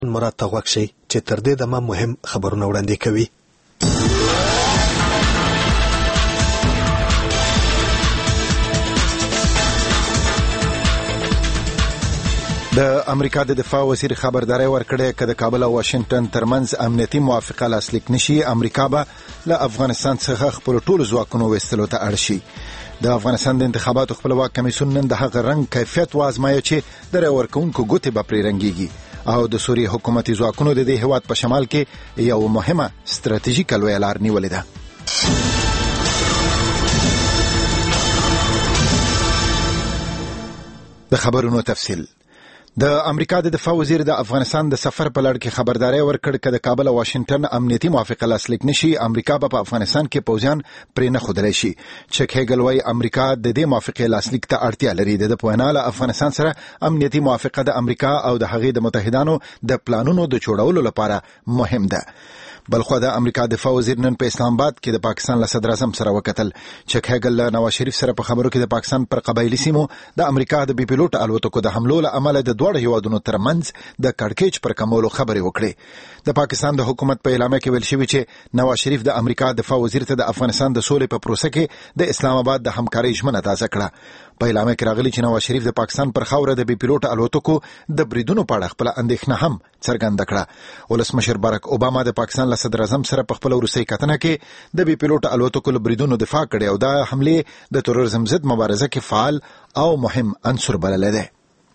مراد ته غوږ شئ چې تر دې دمه مهم خبرونه وړاندې کوي. د امریکا د دفاع وزیر خبرداري ورکړه چې د کابل او واشنگټن ترمنځ امنیتي موافقه لاسلیک نشي، امریکا به له افغانستان څخه خپل ټول ځواکونه وستلو ته اړ شي. د افغانستان د انتخاباتو خپلواک کمیسیون نن د هغه رنګ کیفیت وازمایي چې د رای ورکوونکو ګوتې به پرې رنګيږي او د سوریه حکومتي ځواکونو د دې هیواد په شمال کې یو مهمه ستراتیژیکه لویه لار نیولې ده. د خبرونو تفصیل. د امریکا د دفاع وزیر د افغانستان د سفر په لړ کې خبرداري ورکړه چې د کابل او واشنگټن امنیتي موافقه لاسلیک نشي، امریکا به په افغانستان کې پوځیان پرې نه خودلی شي. چک هیګل وايي امریکا د دې موافقه لاسلیک ته اړتیا لري. د پویناله افغانستان سره امنیتي موافقه د امریکا او د هغې د متحدانو د پلانونو د جوړولو لپاره مهم ده. بلخو د امریکا دفاع وزیر نن په اسلام آباد کې د پاکستان له صدر اعظم سره وکتل. چک هیګل نواز شریف سره په خبرو کې د پاکستان پر قبایلی سیمو د امریکا د بي پيلوټ الوتکو د حملو له امله د دوه هیوادونو ترمنځ د کړکېچ پر کمولو خبرې وکړې. د پاکستان د حکومت په اعلامیه کې ویل شوی چې نواز شریف د امریکا دفاع وزیر ته د افغانستان د سولې په پروسه کې د اسلام آباد د همکارۍ ژمنه تازه کړه. په اعلامیه کې راغلي چې نواز شریف د پاکستان پر خاوره د بي پيلوټ الوتکو د بریدونو په اړه خپل اندېښنه هم څرګنده کړه. ولسمشر بارک اوباما د پاکستان له صدر اعظم سره په خپل وروستۍ کتنه کې د بي پيلوټ الوتکو له بریدونو دفاع کړې او د حملې د تروریزم ضد مبارزه کې فعال او مهم عنصر بللی دی.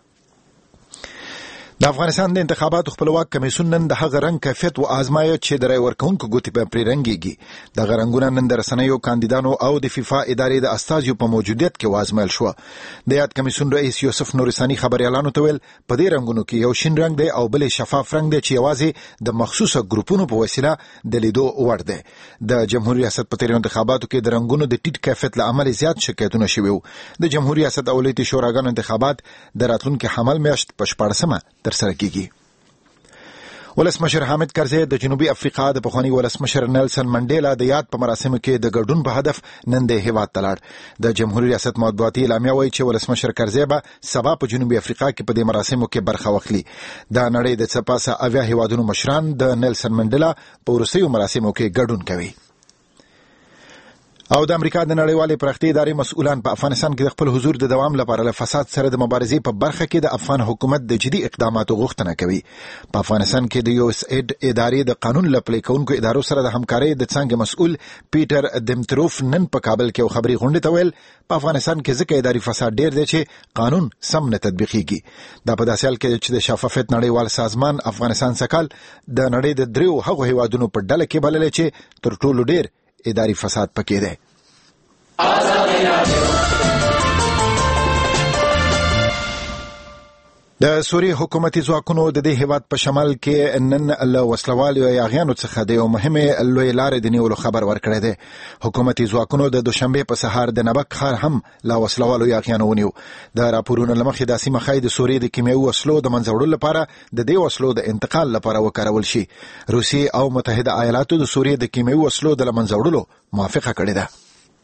د افغانستان د انتخاباتو خپلواک کمیسیون نن د هغه رنګ کیفیت و آزمایه چې د رای ورکوونکو ګوتې په پرې رنګيږي. د غرنګونه نن د رسنیو کاندیدانو او د فیفا ادارې د استازیو په موجودیت کې وازمایل شو. د یاد کمیسیون رئیس یوسف نورستاني خبريالانو ته ویل په دې رنګونو کې یو شین رنګ دی او بل شفاف رنګ دی چې یوازې د مخصوصه ګروپونو په وسیله د لیدو وړ دی. د جمهوریت ریاست په تیر انتخاباتو کې د رنګونو د ټیټ کیفیت له امله زیات شکایتونه شوي وو. د جمهوریت ریاست اولیتي شوراګانو انتخابات د راتلونکي حمل میاشت په 14مه ترسره کیږي. ولسمشر حامد کرزی د جنوبي افریقا د پخوانی ولسمشر نیلسن منډیلا د یاد په مراسمو کې د ګډون په هدف نن د هیواد ته لاړ. د جمهوریت ریاست مطبوعاتي اعلامیه وایي چې ولسمشر کرزی به سبا په جنوبي افریقا کې په دې مراسمو کې برخه واخلي. د نړۍ د څپاسه اویا هیوادونو مشران د نیلسن منډیلا په وروستیو مراسمو کې ګډون کوي. او د امریکا د نړیوالې پراختیا ادارې مسؤلان په افغانستان کې د خپل حضور د دوام لپاره له فساد سره د مبارزې په برخه کې د افغان حکومت د جدي اقداماتو غوښتنه کوي. په افغانستان کې د USAID ادارې د قانون له پلي کوونکو ادارو سره د همکارۍ د څنګه مسؤل پیټر دمتروف نن په کابل کې یو خبري غونډه ته ویل په افغانستان کې ځکه اداري فساد ډیر دی چې قانون سم نه تطبیقيږي. دا په داسې حال کې چې د شفافیت نړیوال سازمان افغانستان سکهال د نړۍ د دریو هغو هیوادونو په ډله کې بلل چې تر ټولو ډیر اداري فساد پکې دی. د سوریه حکومتي ځواکونو د دې هیواد په شمال کې نن له وسلوالو یاغیانو څخه د یو مهمه لوی لارې د نیولو خبر ورکړی دی. حکومتي ځواکونو د دوشنبه په سهار د نبک ښار هم له وسلوالو یاغیانو ونیو. د راپورونو له مخې د سیمه ښایي د سوریې د کیمیاوي وسلو د منځه وړلو لپاره د دې وسلو د انتقال لپاره وکارول شي. روسیې او متحده ایالاتو د سوریې د کیمیاوي وسلو د منځه وړلو موافقه کړې ده.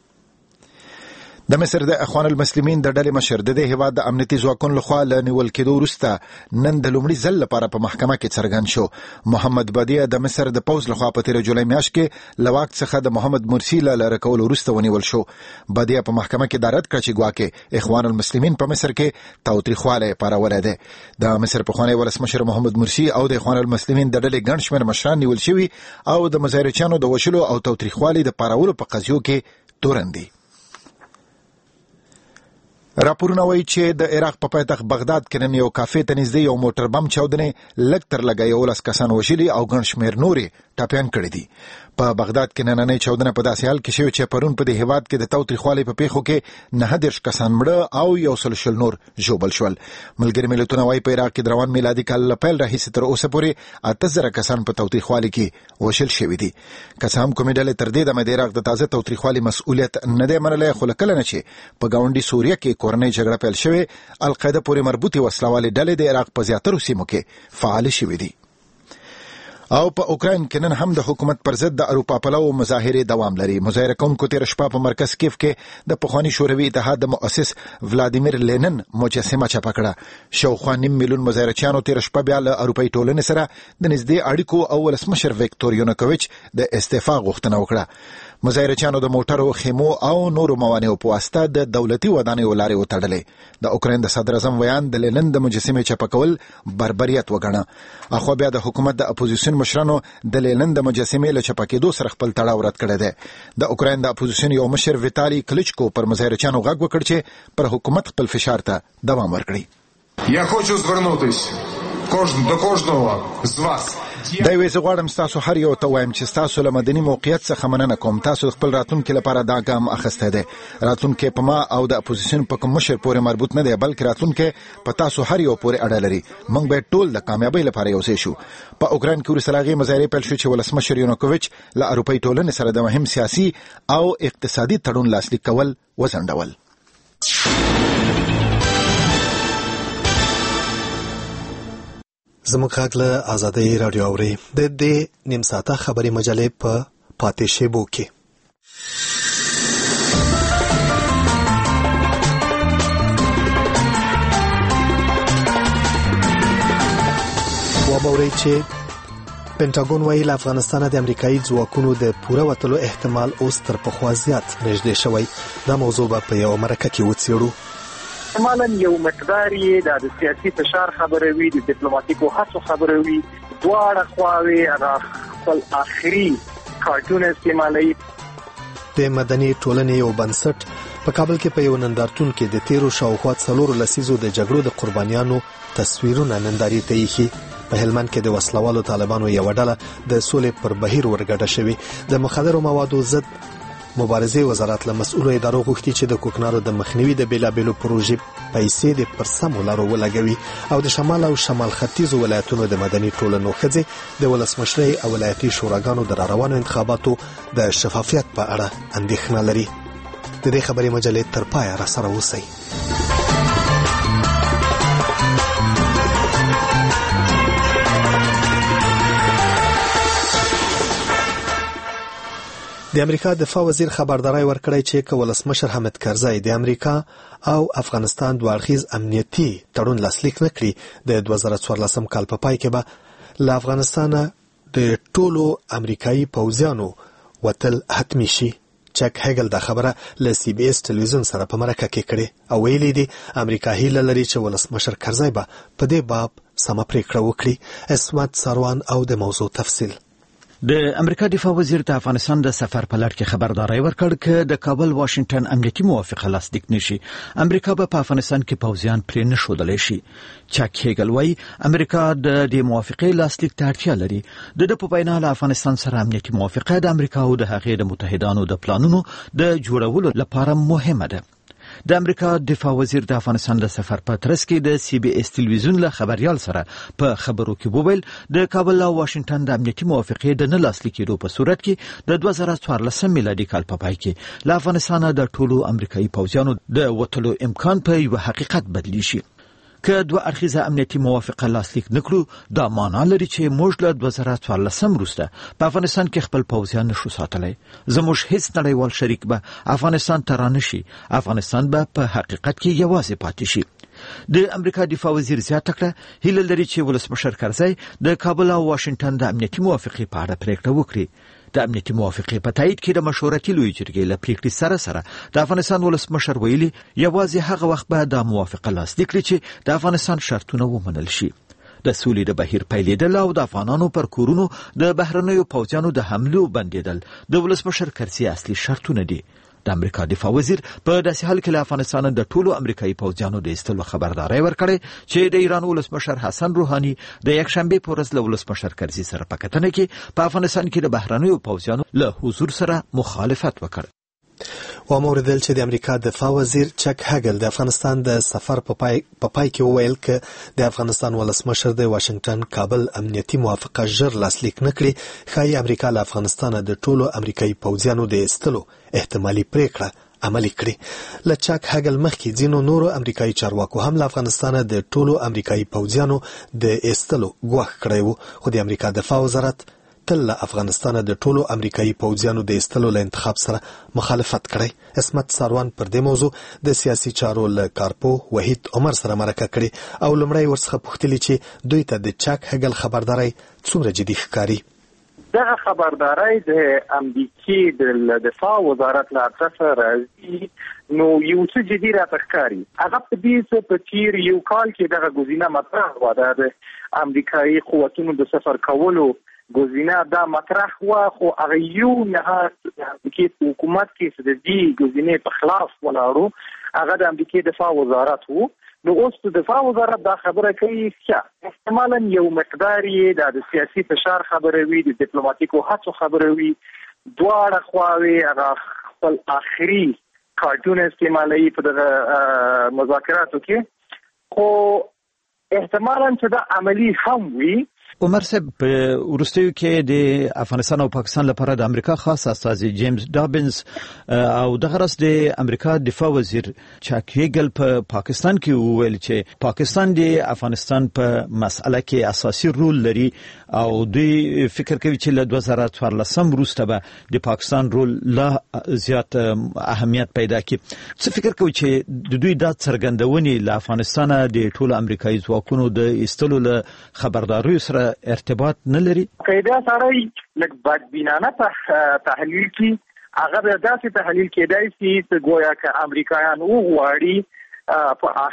د مصر د اخوان المسلمین د ډلې مشر د هیواد د امنیتي ځواکونو لخوا له نیول کېدو وروسته نن د لومړي ځل لپاره په محکمه کې څرګند شو. محمد بدیع د مصر د پوز لخوا په 13 جولای میاشت کې له واک څخه د محمد مرسی له لرې کولو وروسته ونیول شو. بدیع په محکمه کې دارت کړ چې ګواکې اخوان المسلمین په مصر کې تاوتریخوالی پارولی دی. د مصر پخوانی ولسمشر محمد مرسی او د اخوان المسلمین د ډلې ګڼ شمېر مشران نیول شوي او د مظاهرچیانو د وژلو او تاوتریخوالي د پارولو په قضیو کې تورن دي. راپورونه وایي چې د عراق په پایتخت بغداد کې نن یو کافې ته نږدې یو موټر بم چاودنې لږ تر لږه 11 کسان وژلي او ګڼ شمېر نورې ټپیان کړي دي. په بغداد کې نننۍ چاودنه په داسې حال کې شوې چې پرون په دې هیواد کې د تاوتریخوالي په پیښو کې 19 کسان مړه او 100 نور ژوبل شول. ملګري ملتونه وایي په عراق کې د روان میلادي کال له پیل راهیسې تر اوسه پورې 8000 کسان په تاوتریخوالي کې وژل شوي دي. که څه هم کومې ډلې تر دې دمه د عراق د تازه تاوتریخوالي مسؤلیت نه دی منلی، خو له کله نه چې په ګاونډي سوریه کې کورنۍ جګړه پیل شوې القاعده پورې مربوطې وسلوالې ډلې د عراق په زیاترو سیمو کې فعال شوي دي. او په اوکراین کې نن هم د حکومت پر ضد د اروپا پلو مظاهره دوام لري. مظاهره کوونکو تیر شپه په مرکز کیف کې د پخوانی شوروي اتحاد د مؤسس ولادیمیر لینن مجسمه چاپه کړه. شاوخوا 9 میلیون مظاهرچیانو تیر شپه بیا له اروپایي ټولنې سره د نږدې اړیکو او ولسمشر ویکتور یونوکوویچ د استعفا غوښتنه وکړه. مظاهرچیانو د موټرو، خیمو او نورو موانعو په واسطه د دولتي ودانیو لارې وتړلې. د اوکراین د صدر اعظم ویان د لینن د مجسمې چاپه کول بربریت وګڼه. اخو بیا د حکومت د اپوزیسیون مشرانو د لینن د مجسمې له چاپه کېدو سره خپل تړاو رد کړی دی. د اوکراین د اپوزیسیون یو مشر ویتالي کلیچکو پر مظاهرچیانو غږ وکړ چې پر حکومت خپل فشار ته دوام ورکړي. Я хочу звернутися до кожного з вас. دا ویزه غواړم تاسو هر یو ته وایم چې تاسو له مدني موقعیت څخه مننه کوم. تاسو خپل راتلونکي لپاره دا ګام اخیستی دی. راتلونکي په ما او د اپوزیسیون په کوم مشر پورې مربوط نه دی، بلکې راتلونکي په تاسو هر یو پورې اړه لري. موږ باید ټول د کامیابی لپاره یو ځای شو. په اوکراین کې وروسته له هغې مظاهرې پیل شو چې ولسمشر یونوکوویچ له اروپایي ټولنې سره د مهم سیاسي او اقتصادي تړون لاسلیک کول وځنډول. زموږ غږ له آزادۍ راډیو اوري. د دې نیم ساعته خبري مجلې په پاتې شیبو کې وبوري چې پینټاګون وایي له افغانستانه د امریکایي ځواکونو د پوره وتلو احتمال اوس تر پخوا زیات نږدې شوی. دا موضوع به په یو مرکه کې وڅېړو. احتمالاً یو مقدار یې د سیاسي فشار خبره وي، د ډیپلوماټیکو هڅو خبره وي. دواړه خواوې هغه خپل آخري کارتونه استعمالوي. د مدني ټولنې یو بنسټ په کابل کې په یو نندارتون کې د تیرو شاوخوا 4 لسیزو د جګړو د قربانیانو تصویرونه نندارې ته ایښي. په هلمند کې د وسلوالو طالبانو یو ډله د سولې پر بهیر ورګډه شوې. د مخدرو موادو ضد مبارزې وزارت له مسؤلو ادارو غوښتي چې د کوکنارو د مخنیوي د بیلابیلو پروژې پیسې د پر سمو لارو ولګوي او د شمال او شمال ختیځو ولایتونو د مدني ټولنو ښځې د ولسمشرۍ او ولایتي شوراګانو د راروانو انتخاباتو د شفافیت په اړه اندېښنه لري. د دې خبرې مجلې تر پایه را سره اوسئ. د امریکا دفاع وزیر خبرداري ورکړی چې که ولسمشر حامد کرزی د امریکا او افغانستان دوه اړخیز امنیتي تړون لاسلیک نکړي، د 2014 کال په پای کې به له افغانستانه د ټولو امریکایي پوځیانو وتل حتمی شي. چک هیګل دا خبره له سی بي اس ټلویزیون سره په مرکه کې کړې او ویلي دي امریکا هیله لري چې ولسمشر کرزی به په دې باب سمه پریکړه وکړي. اسمت سروان او د موضوع تفصیل. د امریکا دفاع وزیر د افغانستان د سفر په لړ کې خبرداري ورکړ چې د کابل واشنگټن امنیتي موافقه لاسلیک نشي امریکا به په افغانستان کې پوځیان پرې نه ښودلی شي. چک هیګل وايي امریکا د دې موافقې لاسلیک ته اړتیا لري. د په وینا له افغانستان سره امنیتي موافقه د امریکا او د هغې د متحدانو د پلانونو د جوړولو لپاره مهمه ده. د امریکا دفاع وزیر د افغانستان د سفر په ترڅ کې د سی بي اس ټلویزیون له خبريال سره په خبرو کې وویل د کابل او واشنگټن د امنیتي موافقې د نه لاسلیک کېدو په صورت کې د 2014 میلادي کال په پای کې له افغانستان د ټولو امریکایي پوځیانو د وټلو امکان په یو حقیقت بدلی شي. که دوه اړخیزه امنیتي موافقه لاسلیک نکړو دا معنا لري چې موږ له 2014 وروسته په افغانستان کې خپل پوځیان نشو ساتلی. زموږ هیڅ نړیوال شریک به افغانستان ته رانشي. افغانستان به په حقیقت کې یوازې پاتې شي. د امریکا دفاع وزیر زیاته کړه هیله لري چې ولسمشر کرزی د کابل او واشنگټن د امنیتي موافقې په اړه پریکړه وکړي. د امنیتي موافقې په تایید کې د مشورتي لوی جرګې له پریکړې سره د افغانستان ولسمشر ویلي یوازې هغه وخت به د موافقه لاسلیک کړي چې د افغانستان شرطونه ومنل شي. د سولې د بهیر پیلېدل او د افغانانو پر کورونو د بهرنیو پوځیانو د حملو بندېدل د ولسمشر کرزي اصلي شرطونه دي. د امریکا دفاع وزیر په داسې حال کې له افغانستان د ټولو امریکایي پوځیانو د ایستلو خبرداري ورکړې چې د ایران ولسمشر حسن روحاني د یکشنبه په ورځ له ولسمشر کرزي سره په کتنه کې په افغانستان کې د بهرنیو پوځیانو له حضور سره مخالفت وکړ. و موردل چې د امریکا دفاع وزیر چک هیګل د افغانستان د سفر په پای کې وویل چې د افغانستان ولسمشر د واشنگټن کابل امنیتي موافقه ژر لاسلیک نکړي ښایي امریکا له افغانستان د ټولو امریکایي پوځیانو د ایستلو احتمالي پریکړه عملي کړي. له چاک هګل مخکې ځینو نورو امریکایي چارواکو هم له افغانستان د ټولو امریکایي پوځیانو د ایستلو غوښ کړی وو، خو د امریکا دفاع وزارت تل له افغانستان د ټولو امریکایي پوځیانو د ایستلو له انتخاب سره مخالفت کړی. عصمت ساروان پر دې موضوع د سیاسي چارو له کارپو وحید عمر سره مرکه کړي او لومړی ورڅخه پوښتلي چې دوی ته د چاک هګل خبرداري څومره جدي ښکاري. دغه خبرداري د امریکای د دفاع وزارت له طرفه راځي نو یو څه جدي راته ښکاري. هغه په دې څه په تیر یو کال کې دغه ګزینه مطرح و د امریکایي قوتونو د سفر کولو ګزینه دا مطرح و، خو هغه یو نه کې حکومت کې د دې ګزینې په خلاف ولاړو، هغه د امریکای دفاع وزارت وو. نو اوس د دفاع وزارت دا خبره کوي چې احتمالاً یو مقدار یې د سیاسي فشار خبره وي، د ډیپلوماټیکو هڅو خبره وي، دواړه خواوې هغه خپل آخري کارتون استعمالوي په دغه مذاکراتو کې، خو احتمالاً چې دا عملی هم وي. عمر صاحب په وروستیو کې د افغانستان او پاکستان لپاره د امریکا خاص استازي جیمز ډابنز او دغه راس د امریکا دفاع وزیر چاک هیګل په پاکستان کې وویل چې پاکستان د افغانستان په مسأله کې اساسي رول لري او دوی فکر کوي چې له 2014 وروسته به د پاکستان رول لا زیات اهمیت پیدا کړي. څه فکر کوي چې د دوی د څرګندونې له افغانستان د ټولو امریکایي ځواکونو د ایستلو له خبرداري سره ارتباط نه لري؟ قاعده سره لکه بدبینانه تحلیل کی هغه داسې تحلیل کېدای شي چې گویا که امریکایان وغواړي په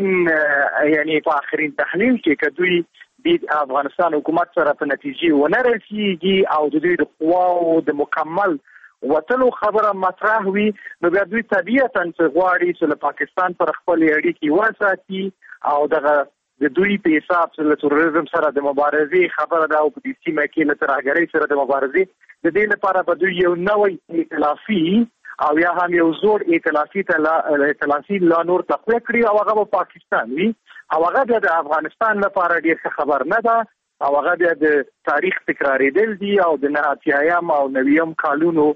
آخرین تحلیل کې که دوی د افغانستان حکومت سره په نتیجې ونه رسیږي او د دوی د قواو د مکمل وتلو خبره مطرح وي، نو بیا دوی طبیعتاً غواړي چې له پاکستان سره خپل اړیکې وساتي او دغه د دوی په حساب سره تروریزم سره د مبارزې خبره ده او په دې سیمه کې له ترهګرۍ سره د مبارزې د دې لپاره به دوی یو نوی ائتلافي او یا هم یو زوړ ائتلافي لا نور تقویه کړي او هغه په پاکستان وي او هغه د افغانستان لپاره ډېر خبر نه ده او هغه د تاریخ تکرارېدل دي او د 90 او 90 کلونو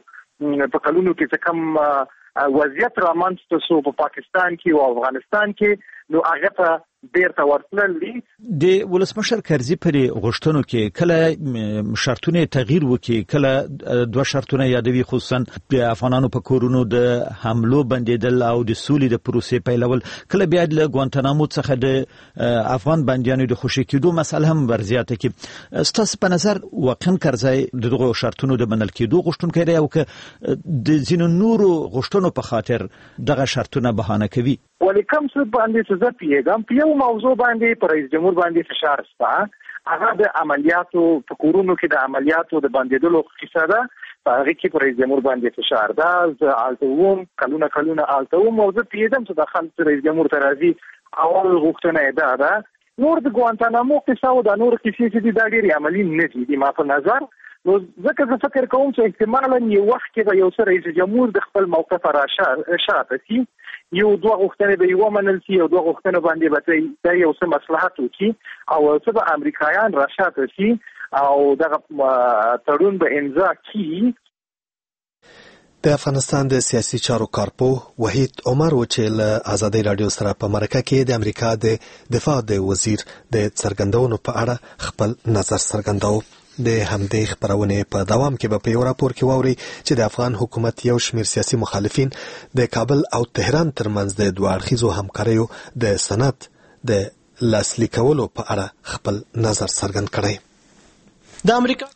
کې څه وضعیت رامنځته شو په پاکستان کې او افغانستان کې، نو هغه ته بیرته ورتلل دي. د ولسمشر کرزي پر غوښتنو کې کله شرطونه تغییر وکړي، کله دوه شرطونه یادوي، خصوصا د افغانانو په کورونو د حملو بندیدل او د سولې د پروسې پیلول، کله بیا د ګوانتانامو څخه د افغان بندیانو د خوشي کېدو مسله هم ورزیاته کړي. ستاسو په نظر واقعا کرزي دغه شرطونو د منل کېدو غوښتونکی دی او که د ځینو نورو غوښتنو په خاطر دغه شرطونه بهانه کوي؟ ولی کم څه باندې څه زه پیږم په یو موضوع باندې پر رئیس جمهور باندې فشار شته، هغه د عملیاتو په کورونو کې د عملیاتو د بندیدلو قصه ده، هغه کې پر رئیس جمهور باندې فشار ده. زه التوم کلونه التوم او زه پیږم چې د خلک رئیس جمهور ته راځي اول غوښتنه ده نور د ګوانتانامو قصه او د نور قصې چې دا ډېری عملی نه دي ما په نظر. نو ځکه زه فکر کوم چې احتمالاً یو وخت کې به یو څه رئیس جمهور د خپل موقف شاته شي، یو دوه غوښتنې به یو منل شي او دوه غوښتنې باندې به یو څه مصلحت وکړي او څه به امریکایان راشاته شي او دغه تړون به امضا کړي. د افغانستان د سیاسي چارو کارپو وحید عمر و چې له آزادۍ رادیو سره په مرکه کې د امریکا د دفاع د وزیر د څرګندونو په اړه خپل نظر څرګنداو. د همدې خبرونه په دوام کې به په یو راپور کې واوري چې د افغان حکومت یو شمېر سیاسي مخالفین د کابل او تهران ترمنځ د دوه اړخیزو همکاریو د سند د لاسلیک کولو په اړه خپل نظر څرګند کړی. د امریکا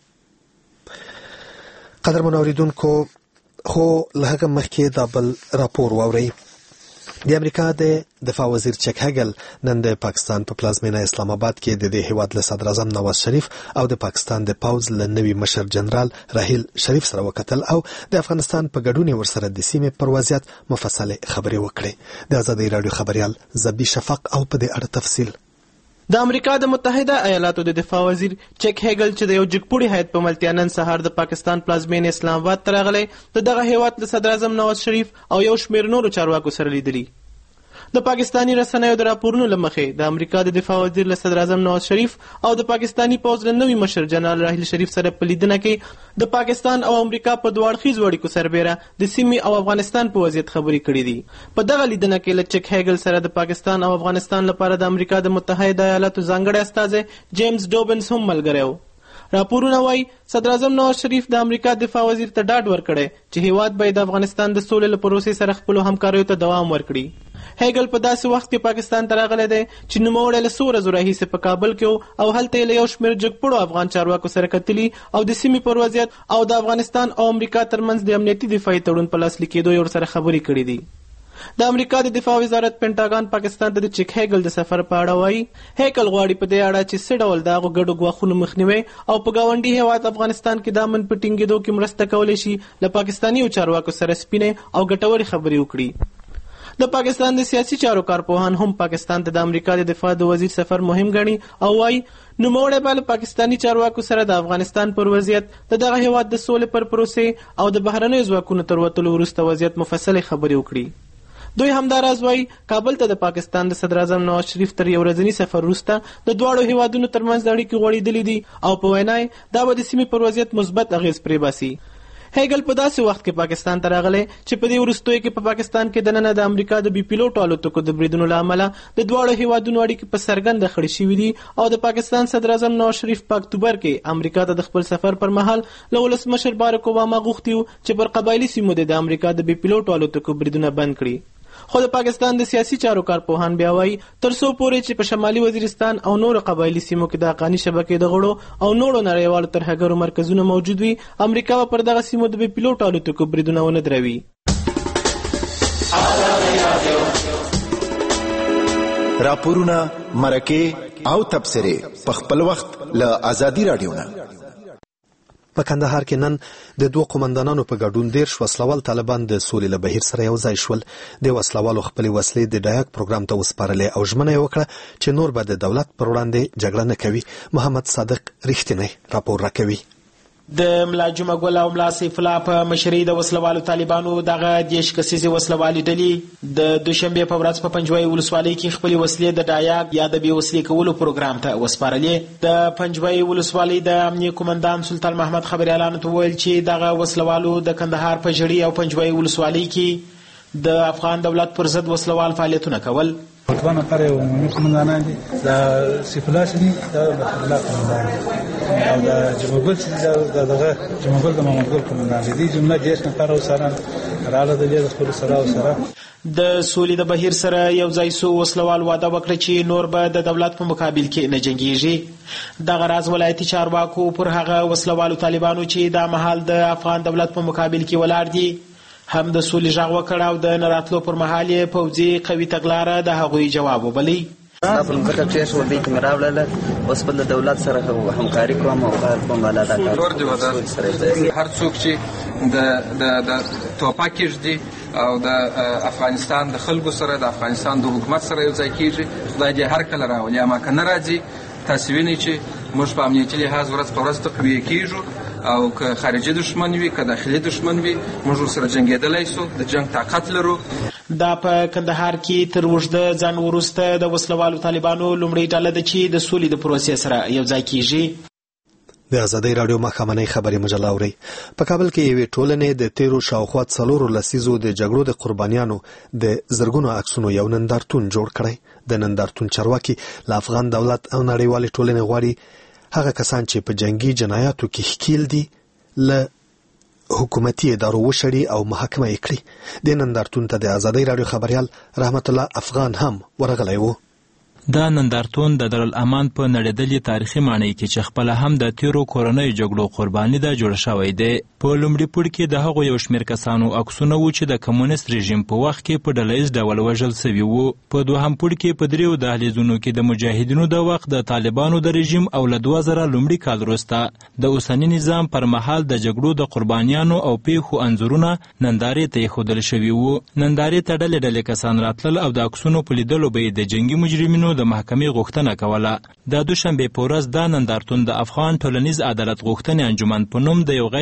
قدرمن اوریدونکو خو له هغه مخکې دا بل راپور واوري. د امریکا د دفاع وزیر چک هګل نن د پاکستان په پلازمینه اسلام آباد کې د دې هیواد له صدر اعظم نواز شریف او د پاکستان د پوز له نوي مشر جنرال راهیل شریف سره وکتل او د افغانستان په ګډون ورسره د سیمې پر وضعیت مفصله خبرې وکړې. د آزادۍ رادیو خبريال زبی شفق او په دې اړه تفصیل. د امریکا د متحده ایالاتو د دفاع وزیر چک هیګل چې د یو جګپوړي هیئت په ملتیا نن سهار د پاکستان پلازمینه اسلام آباد ته راغلی، دغه هیواد د صدر اعظم نواز شریف او یو شمېر نورو چارواکو سره لیدلی. د پاکستانی رسنیو د راپورونو له مخې د امریکا د دفاع وزیر له صدر اعظم نواز شریف او د پاکستانی پوځ له نوي مشر جنرال راحیل شریف سره په لیدنه کې د پاکستان او امریکا په دوه اړخیزو اړیکو سربیره د سیمې او افغانستان په وضعیت خبرې کړې دي. په دغه لیدنه کې له چک هیګل سره د پاکستان او افغانستان لپاره د امریکا د متحده ایالاتو ځانګړی استازی جیمز ډوبنز هم ملګری و. راپورونه وایي صدر اعظم نواز شریف د امریکا دفاع وزیر ته ډاډ ورکړی چې هیواد باید د افغانستان د سولې له پروسې سره خپلو همکاریو ته دوام ورکړي. هیګل په داسې وخت کې پاکستان ته راغلی دی چې نوموړی له څو ورځو راهیسې په کابل کې او هلته یې له یو شمېر جګپړو افغان چارواکو سره کتلي او د سیمې پر وضعیت او د افغانستان او امریکا ترمنځ د امنیتي دفاعي تړون په لاسلیک کېدو یې ورسره خبرې کړې دي. د امریکا د دفاع وزارت پینټاګان پاکستان ته د چک هیګل د سفر په اړه وایي هیګل غواړي په دې اړه چې څه ډول د هغو ګډو ګواښونو مخنیوی او په ګاونډي هیواد افغانستان کې د امن په ټینګېدو کې مرسته کولی شي له پاکستانیو چارواکو سره سپینې او ګټورې خبرې وکړي. د پاکستان د سیاسي چارو کارپوهان هم پاکستان ته د امریکا د دفاع د وزیر سفر مهم ګڼي او وایي نوموړی به له پاکستاني چارواکو سره د افغانستان پر وضعیت د دغه هیواد د سولې پر پروسې او د بهرنیو ځواکونو تر وتلو وروسته وضعیت مفصلې خبرې وکړي. دوی همداراز وایي کابل ته د پاکستان د صدر اعظم نواز شریف تر یو ورځني سفر وروسته د دواړو هیوادونو ترمنځ اړیکې غوړېدلې دي او په وینا یې دا به د سیمې پر وضعیت مثبت اغیز پرې باسي. هیګل په داسې وخت کې پاکستان ته راغلی چې په دې وروستیو کې په پاکستان کې دننه د امریکا د بي پیلوټو الوتکو د بریدونو له امله د دواړو هیوادونو اړیکې په څرګنده خړې شوي دي او د پاکستان صدر اعظم نواز شریف په اکتوبر کې امریکا ته د خپل سفر پر مهال له ولسمشر بارک اوباما غوښتي وو چې پر قبایلي سیمو د امریکا د بي پیلوټو الوتکو بریدونه بند کړي. خو د پاکستان د سیاسي چارو کارپوهان بیا وایي تر څو پورې چې په شمالي وزیرستان او نورو قبایلي سیمو کې د حقاني شبکې د غړو او نورو نړیوالو ترهګرو مرکزونه موجود وي امریکا به پر دغه سیمو د بي پیلوټو الوتکو بریدونه ونه دروي. راپورونه مرکې او تبصرې په خپل وخت له آزادي رادیو نه. په کندهار کې نن د دوه قومندانانو په ګډون 10 وسلوال طالبان د سولې له بهیر سره یو ځای شول. د وسلوالو خپل وسلې د ډایاک پروګرام ته وسپارلې او ژمنه یې وکړه چې نور به د دولت پر وړاندې جګړه نه کوي. محمد صادق رښتینی راپور راکوي. د ملا جمعه ګل او ملا سیف الله په مشرۍ د وسلوالو طالبانو دغه 10 کسیزې وسلوالې ډلې د دوشنبه په ورځ په پنجوای ولسوالۍ کې خپل وسلې د ډایاک یا د بي وسلې کولو پروګرام ته وسپارلې. د پنجوای ولسوالۍ د امنیه قومندان سلطان محمد خبريالانو ته ویل چې دغه وسلوالو د کندهار په جړی او پنجوای ولسوالۍ کې د افغان دولت پر ضد وسلوال فعالیتونه کول. ټول نفر یو عمومي قومندانان دي د سیفلاس دي د الله قومندان او د جمهور چې دغه جمهور د محمد ګل قومندان دي جمله 10 نفر او سره رااله د خپل سره او سره د سولې د بهیر سره یو ځای سو وسلوال واده وکړه چې نور به د دولت په مقابل کې نه جنګیږي. دغه راز ولایتي چارواکو پر هغه وسلوالو طالبانو چې د مهال د افغان دولت په مقابل کې ولاړ دي هم د سولې غږ وکړ او د نراتلو پر مهال یې پوځي قوي تګلاره د هغوی جواب وبلی. دا په مکه کې شو د کیمراوله اوس په دولت سره همکاري کوم او کار کوم ولاده کار هر څوک چې د توپاکیږ دي او د افغانستان د خلکو سره د افغانستان د حکومت سره یو ځای کیږي خدای دې هر کله راولي اما که نه راځي تاسو وینئ چې موږ په امنیتي لحاظ ورځ په ورځ تقویه کیږو او که خارجي دشمن وي که داخلي دشمن وي موږ ورسره جنګېدلی سو د جنګ طاقت لرو. دا په کندهار کې تر اوږده ځنډ وروسته د وسلوالو طالبانو لومړۍ ډله ده چې د سولې د پروسې سره یو ځای کیږي. د ازادۍ راډیو ماښامنۍ خبري مجله اورئ. په کابل کې یوې ټولنې د تیرو شاوخوا 4 لسیزو د جګړو د قربانیانو د زرګونو عکسونو یو نندارتون جوړ کړی. د نندارتون چارواکي له افغان دولت او نړیوالې ټولنې غواړي هغه کسان چې په جنگي جنایاتو کې ښکیل دي له حکومتي ادارو وشړي او محاکمه یې کړي. د نندارتون ته د ازادۍ راډیو خبريال رحمت الله افغان هم ورغلی و. دا نندارتون د دارالامان په نړیدلې تاریخي ماڼۍ کې چې خپله هم د تیرو کورنیو جګړو قرباني ده جوړ شوی دی. په لومړي پوړ کې د هغو یو شمېر کسانو عکسونه وو چې د کمونیست رژیم په وخت کې په ډله ییز ډول وژل سوي وو. په دوهم پوړ کې په 3 دهلیزونو کې د مجاهدینو د وخت د طالبانو د رژیم او له 2000 لومړي کال وروسته د اوسني نظام پر مهال د جګړو د قربانیانو او پیښو انځورونه نندارې ته ایښودل شوي وو. نندارې ته ډلې کسان راتلل او د عکسونو په لیدلو به یې د جنګي مجرمینو د محکمې غوښتنه کوله. د دوشنبې په ورځ دا نندارتون د افغان ټولنیز عدالت غوښتنې انجمن په نوم د یو غیر دولتي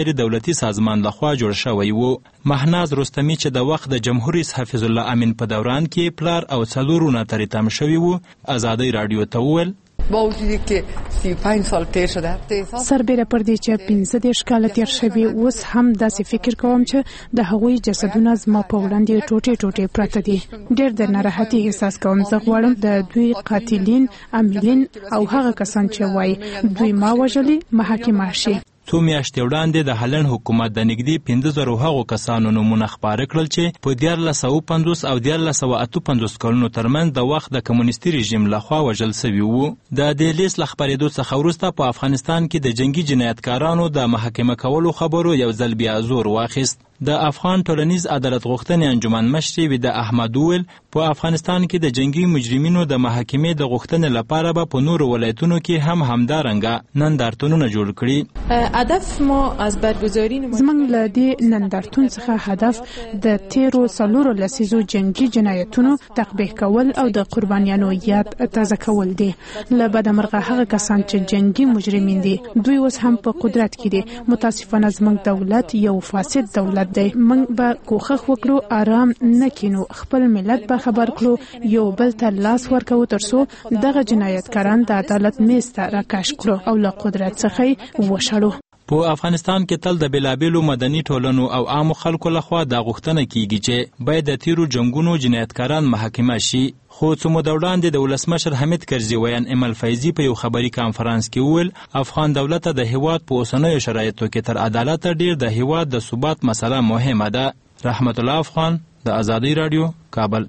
امنیتي سازمان لخوا جوړ شوی و. مهناز رستمی چې د وخت د جمهور رئیس حفیظ الله امین په دوران کې پلار او څلورو نه ترې تم شوي وو، ازادۍ راډیو ته وویل با وجودی که 35 سال تیر شده سربیره پر دې چې 15 کال تیر شوي، اوس هم داسې فکر کوم چې د هغوی جسدونه زما په وړاندې ټوټې ټوټې پراته دي. ډېر د ناراحتي احساس کوم. زه غواړم د دوی قاتلین، عاملین او هغه کسان چې وایي دوی ما وژلي محاکمه شي. څو میاشتې وړاندې د هالند حکومت د نږدې 15,000 هغو کسانو نومونه خپاره کړل چې په 1450 او 1458 کلونو ترمنځ د وخت د کمونیستي رژیم لخوا وژل سوي وو. د دې لیست له خپرېدو څخه وروسته په افغانستان کې د جنگي جنایتکارانو د محاکمه کولو خبرو یو ځل بیا زور واخیست. د افغان ټولنیز عدالت غوښتنې انجمن مشر ویده احمد وویل په افغانستان کې د جنگي مجرمینو د محاکمې د غوښتنې لپاره به په نورو ولایتونو کې هم همدارنګه نندارتونونه جوړ کړي. هدف ما از برگزاری زموږ له دې نندارتون څخه هدف د تیرو څلورو لسیزو جنگي جنایتونو تقبیح کول او د قربانیانو یاد تازه کول دي. له بدمرغه هغه کسان چې جنگي مجرمین دي دوی اوس هم په قدرت کې دي. متاسفانه زموږ دولت یو فاسد دولت دی. موږ به کوښښ وکړو آرام نه کینو، خپل ملت به خبر کړو، یو بل ته لاس ورکو ترڅو دغه جنایتکاران د عدالت میز ته راکش کړو او له قدرت څخه وشړو. په افغانستان کې تل د بېلابېلو مدني ټولنو او عامو خلکو لخوا دا غوښتنه کیږي چې باید د تیرو جنګونو جنایتکاران محاکمه شي. خو څو موده وړاندې د ولسمشر حمید کرزي ویان امل فیضي په یو خبري کانفرانس کې وویل افغان دولت د هیواد په اوسنیو شرایطو کې تر عدالت ډیر د هیواد د ثبات مسله مهمه ده. رحمت الله افغان، د ازادۍ راډیو، کابل.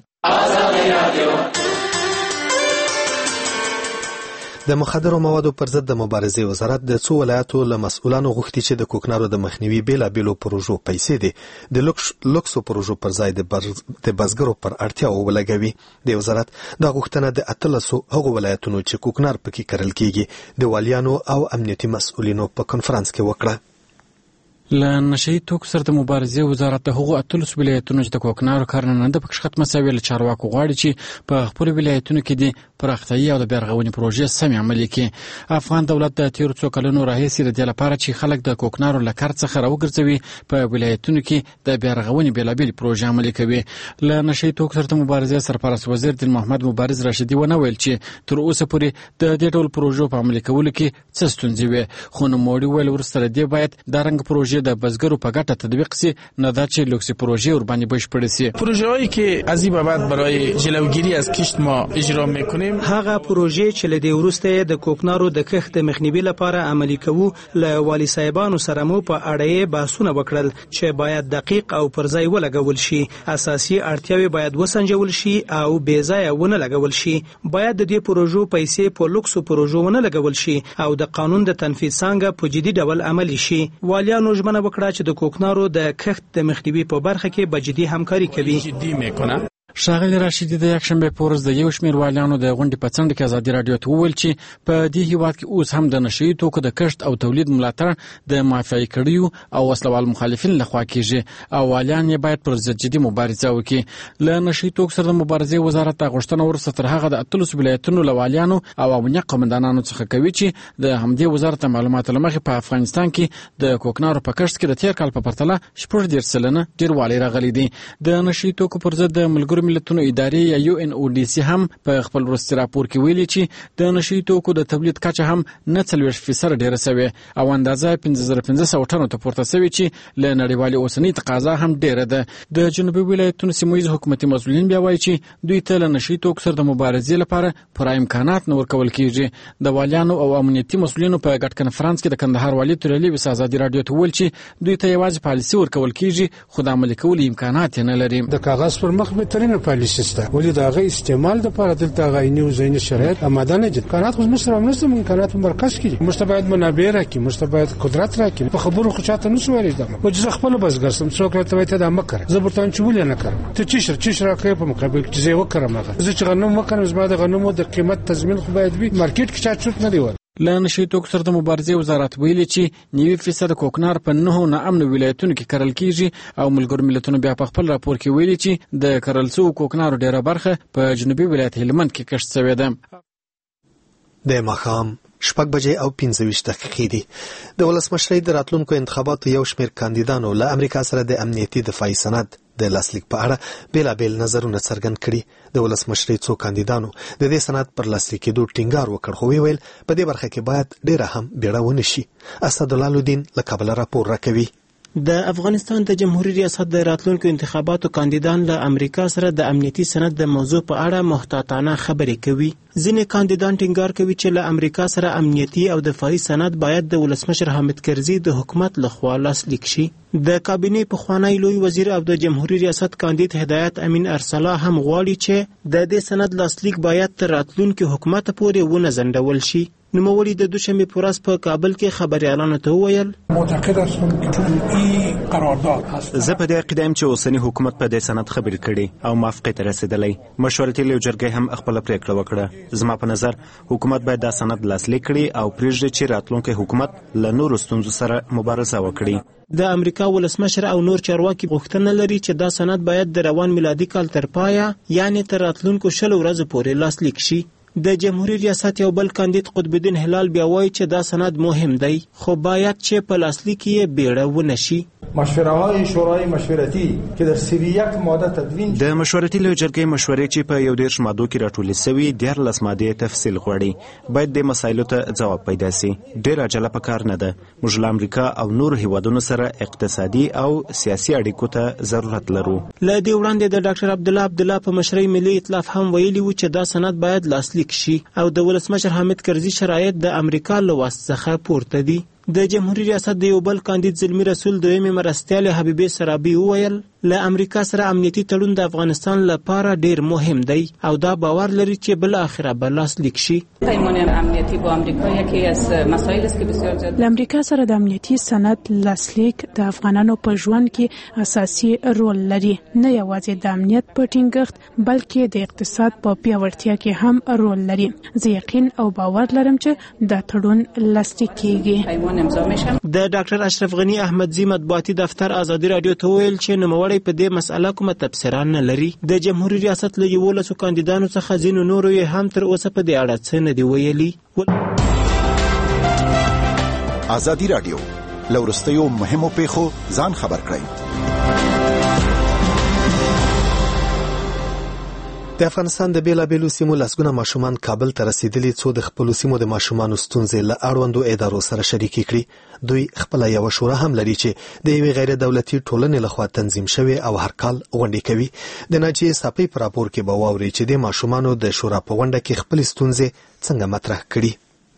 د مخدرو موادو پر ضد د مبارزې وزارت د څو ولایتو له مسؤلانو غوښتي چې د کوکنارو د مخنیوي بیلابېلو پروژو پیسې دي د لوکسو پروژو پر ځای د بزګرو پر اړتیاو ولګوي. د وزارت دا غوښتنه د 13 هغو ولایتونو چې کوکنار پکې کرل کیږي د والیانو او امنیتي مسؤلینو په کنفرانس کې وکړه. له نشهیي توکو سره د مبارزې وزارت د هغو 13 ولایتونو چې د کوکنارو کارونه نه ده پکې ختمه سوې له چارواکو غواړي چې په خپلو ولایتونو کې د پراختیايي او د بیارغونې پروژې سمې عملي کړي. افغان دولت د تیرو څو کلونو راهیسې د دې لپاره چې خلک د کوکنارو له کار څخه راوګرځوي په ولایتونو کې د بیارغونې بېلابېلې پروژې عملي کوي. له نشهیي توکو سره د مبارزې سرپرست وزیر دین محمد مبارز راشدي ونه ویل چې تر اوسه پورې د دې ډول پروژو په عملي کولو کې څه ستونزې وې، خو نوموړي ویل وروسته له دې باید دا رنګ پروژې د بزګرو په ګټه تطبیق سي، نه دا چې لوکس پروژه ورباندې بشپړ سي. پروژه‌ای که از این بابت برای جلوگیری از کشت ما اجرا میکنیم هغه پروژه چې له دې وروسته د کوکنارو د کښت مخنیوي لپاره عملي کوو له والی صاحبانو سره مو په اړه بحثونه وکړل چې باید دقیق او پر ځای ولګول شي. اساسي اړتیاوې باید وسنجول شي او بې ځایه ونه لګول شي. باید د دې پروژو پیسې په لوکسو پروژو ونه لګول شي او د قانون د تنفيذ څنګه په جدي ډول عملي شي. والیانو ژمنه وکړه چې د کوکنارو د کښت د مخنیوي په برخه کې به جدي همکاري کوي. ښاغلی راشدي د یکشنبې په ورځ د یو شمېر والیانو د غونډې په څنډه کې ازادي راډیو ته وویل چې په دې هیواد کې اوس هم د نشهیي توکو د کښت او تولید ملاتړ د معافیه کړیو او وسلوال مخالفین لخوا کیږي او والیان یې باید پر ضد جدي مبارزه وکړي. له نشهیي توکو سره د مبارزې وزارت د غوښتنه وروسته تر هغه د 13 ولایتونو له والیانو او امنیت قومندانانو څخه کوي چې د همدې وزارت معلوماتو له مخې په افغانستان کې د کوکنارو په کښت کې د تیر کال په پرتله 14% ډیروالی راغلی دی. د نشهیي توکو پر ضد د ملګرو ملتونو ادارې یا UNODC هم په خپل وروستي راپور کې ویلي چې د نشهیي توکو د تولید کچه هم 40% ډیره شوې او اندازه 1500 ټنو ته پورته شوې چې له نړیوالې اوسنۍ تقاضا هم ډیره ده. د جنوبي ولایتونو سیمه‌ییز حکومتي مسؤلین بیا وایي چې دوی ته له نشهیي توکو سره د مبارزې لپاره پوره امکانات نه ورکول کیږي. د والیانو او امنیتي مسؤلینو په ګډ کنفرانس کې د کندهار والي تورلي وس ازادي راډیو ته ویل چې دوی ته یوازې پالیسي ورکول کیږي خو د عملي کولو امکانات نه لري. د کاغذ پر مخ بهترینه پالیسي سته ولې دا غي استعمال د لپاره دلته غایني او زین شرایط آماده نه دي. امکانات خو موږ سره نشته، امکانات په مرکز کې موږ ته باید منابع راکړي، موږ ته باید قدرت راکړي. په خبرو خو چاته نه سوالي ده او چې خپل بزګر سم څوک راته وایي ته دا مکر زبرتان چې ولې نه کړم ته چیش راکړي په مقابل کې زه وکړم. زه چې غنم وکړم زما د غنمو د قیمت تضمین خو باید وي، مارکیټ کې چا چوت نه دی ور. له نشهیي توکو سره د مبارزې وزارت ویلي چې 90% کوکنار په 9 ناامن ولایتونو کې کرل کیږي او ملګرو ملتونو بیا په خپل راپور کې ویلي چې د کرل شویو کوکنارو ډیره برخه په جنوبي ولایت هلمند کې کښت شوې ده. د ماښام شپږ بجې او 15 دقیقې دي. د ولسمشرۍ د راتلونکو انتخاباتو یو شمېر کاندیدانو له امریکا سره د امنیتي دفاعي سند د لاسلیک په اړه بیلابیل نظرونه څرګند کړي. د ولسمشرۍ څو کاندیدانو د دې سند پر لاسلیک کېدو ټینګار وکړ، خو ویل په دې برخه کې باید ډیره هم بیړه ونه شي. اسدالله الدین له کابل راپور راکوي. د افغانستان د جمهوریت ریاست د راتلونکو انتخاباتو کاندیدان له امریکا سره د امنیتي سند د موضوع په اړه محتاطانه خبرې کوي. ځینې کاندیدان ټینګار کوي چې له امریکا سره امنیتي او دفاعي سند باید د ولسمشر حامد کرزي د حکومت لخوا لاسلیک شي. د کابینې پخوانی لوی وزیر او د جمهوریت ریاست کاندید هدایت امین ارسلا هم غواړي چې د دې سند لاسلیک باید تر راتلونکي حکومت پورې ونه ځنډول شي. نوموړي د دوشنبه په ورځ په کابل کې خبريالانو ته وویل معتقد هستم که این قرارداد هست. زه په دې عقیده یم چې اوسنی حکومت په دې سند خبرې کړي او موافقه ته رسیدلی. مشورتي لوی جرګې هم خپل پریکړه وکړه. زما په نظر حکومت باید دا سند لاسلیک کړي او پرېږدي چې راتلونکي حکومت له نورو ستونزو سره مبارزه وکړي. د امریکا ولسمشر او نور چارواکي غوښتنه لري چې دا سند باید د روان میلادي کال تر پایه یعنی تر راتلونکو 20 ورځې پورې لاسلیک شي. د جمهوریت ریاست یو بل کاندید قطب الدین هلال بیا وایي چې دا سند مهم دی، خو باید چې په لاسلیک یې بیړه ونه شي. مشوره‌های شورای مشورتی که در 31 ماده تدوین د مشورتي لوی جرګې مشورې چې په 11 مادو کې راټولې شوي 14 مادې تفصیل غواړي. باید د مسایلو ته ځواب پیدا شي. ډېر عجله پکار نه ده. موږ له امریکا او نور هیوادونو سره اقتصادي او سیاسي اړیکو ته ضرورت لرو. له دې وړاندې د ډاکټر عبدالله په مشرۍ ملي ائتلاف هم ویلي و چې دا سند باید لاسلیک شي او د ولسمشر حامد کرزي شرایط د امریکا له واسطه څخه پورته دي. د جمهوریت ریاست د یو بل کاندید زلمی رسول دویمه مرستیال حبیبه سرابي وویل له امریکا سره امنیتي تړون د افغانستان لپاره ډیر مهم دی او دا باور لري چې بل اخره به لاسلیک شي. پیمان امنیتی با امریکا یکی از مسائل است که بسیار زیاد له امریکا سره د امنیتي سند لاسلیک د افغانانو په ژوند کې اساسي رول لري، نه یوازې د امنیت په ټینګښت بلکې د اقتصاد په پیاوړتیا کې هم رول لري. زه یقین او باور لرم چې دا تړون لاسلیک کیږي. د ډاکټر اشرف غنی احمدزی مطبوعاتي دفتر ازادي رادیو ته ویل چې نوموړی په دې مسأله کومه تبصره نه لري. د جمهوریت ریاست له 11 کاندیدانو څخه ځینو نورو یې هم تر اوسه په دې اړه څه نه دی ویلي. ازادي رادیو لورستیو مهمو پیښو ځان خبر کړئ. د افغانستان د بیلابیلو سیمو لسګونه ماشومان کابل ته رسیدلي، څو د خپل سیمو د ماشومانو ستونزې له اړوندو ادارو سره شریکې کړي. دوی خپل یو شورا هم لري چې د یوې غیر دولتي ټولنې لخوا تنظیم شوی او هر کال غونډې کوي. د ناجیې صافي پر راپور کې به واوري چې د ماشومانو د شورا په غونډه کې خپل ستونزې څنګه مطرح کړي.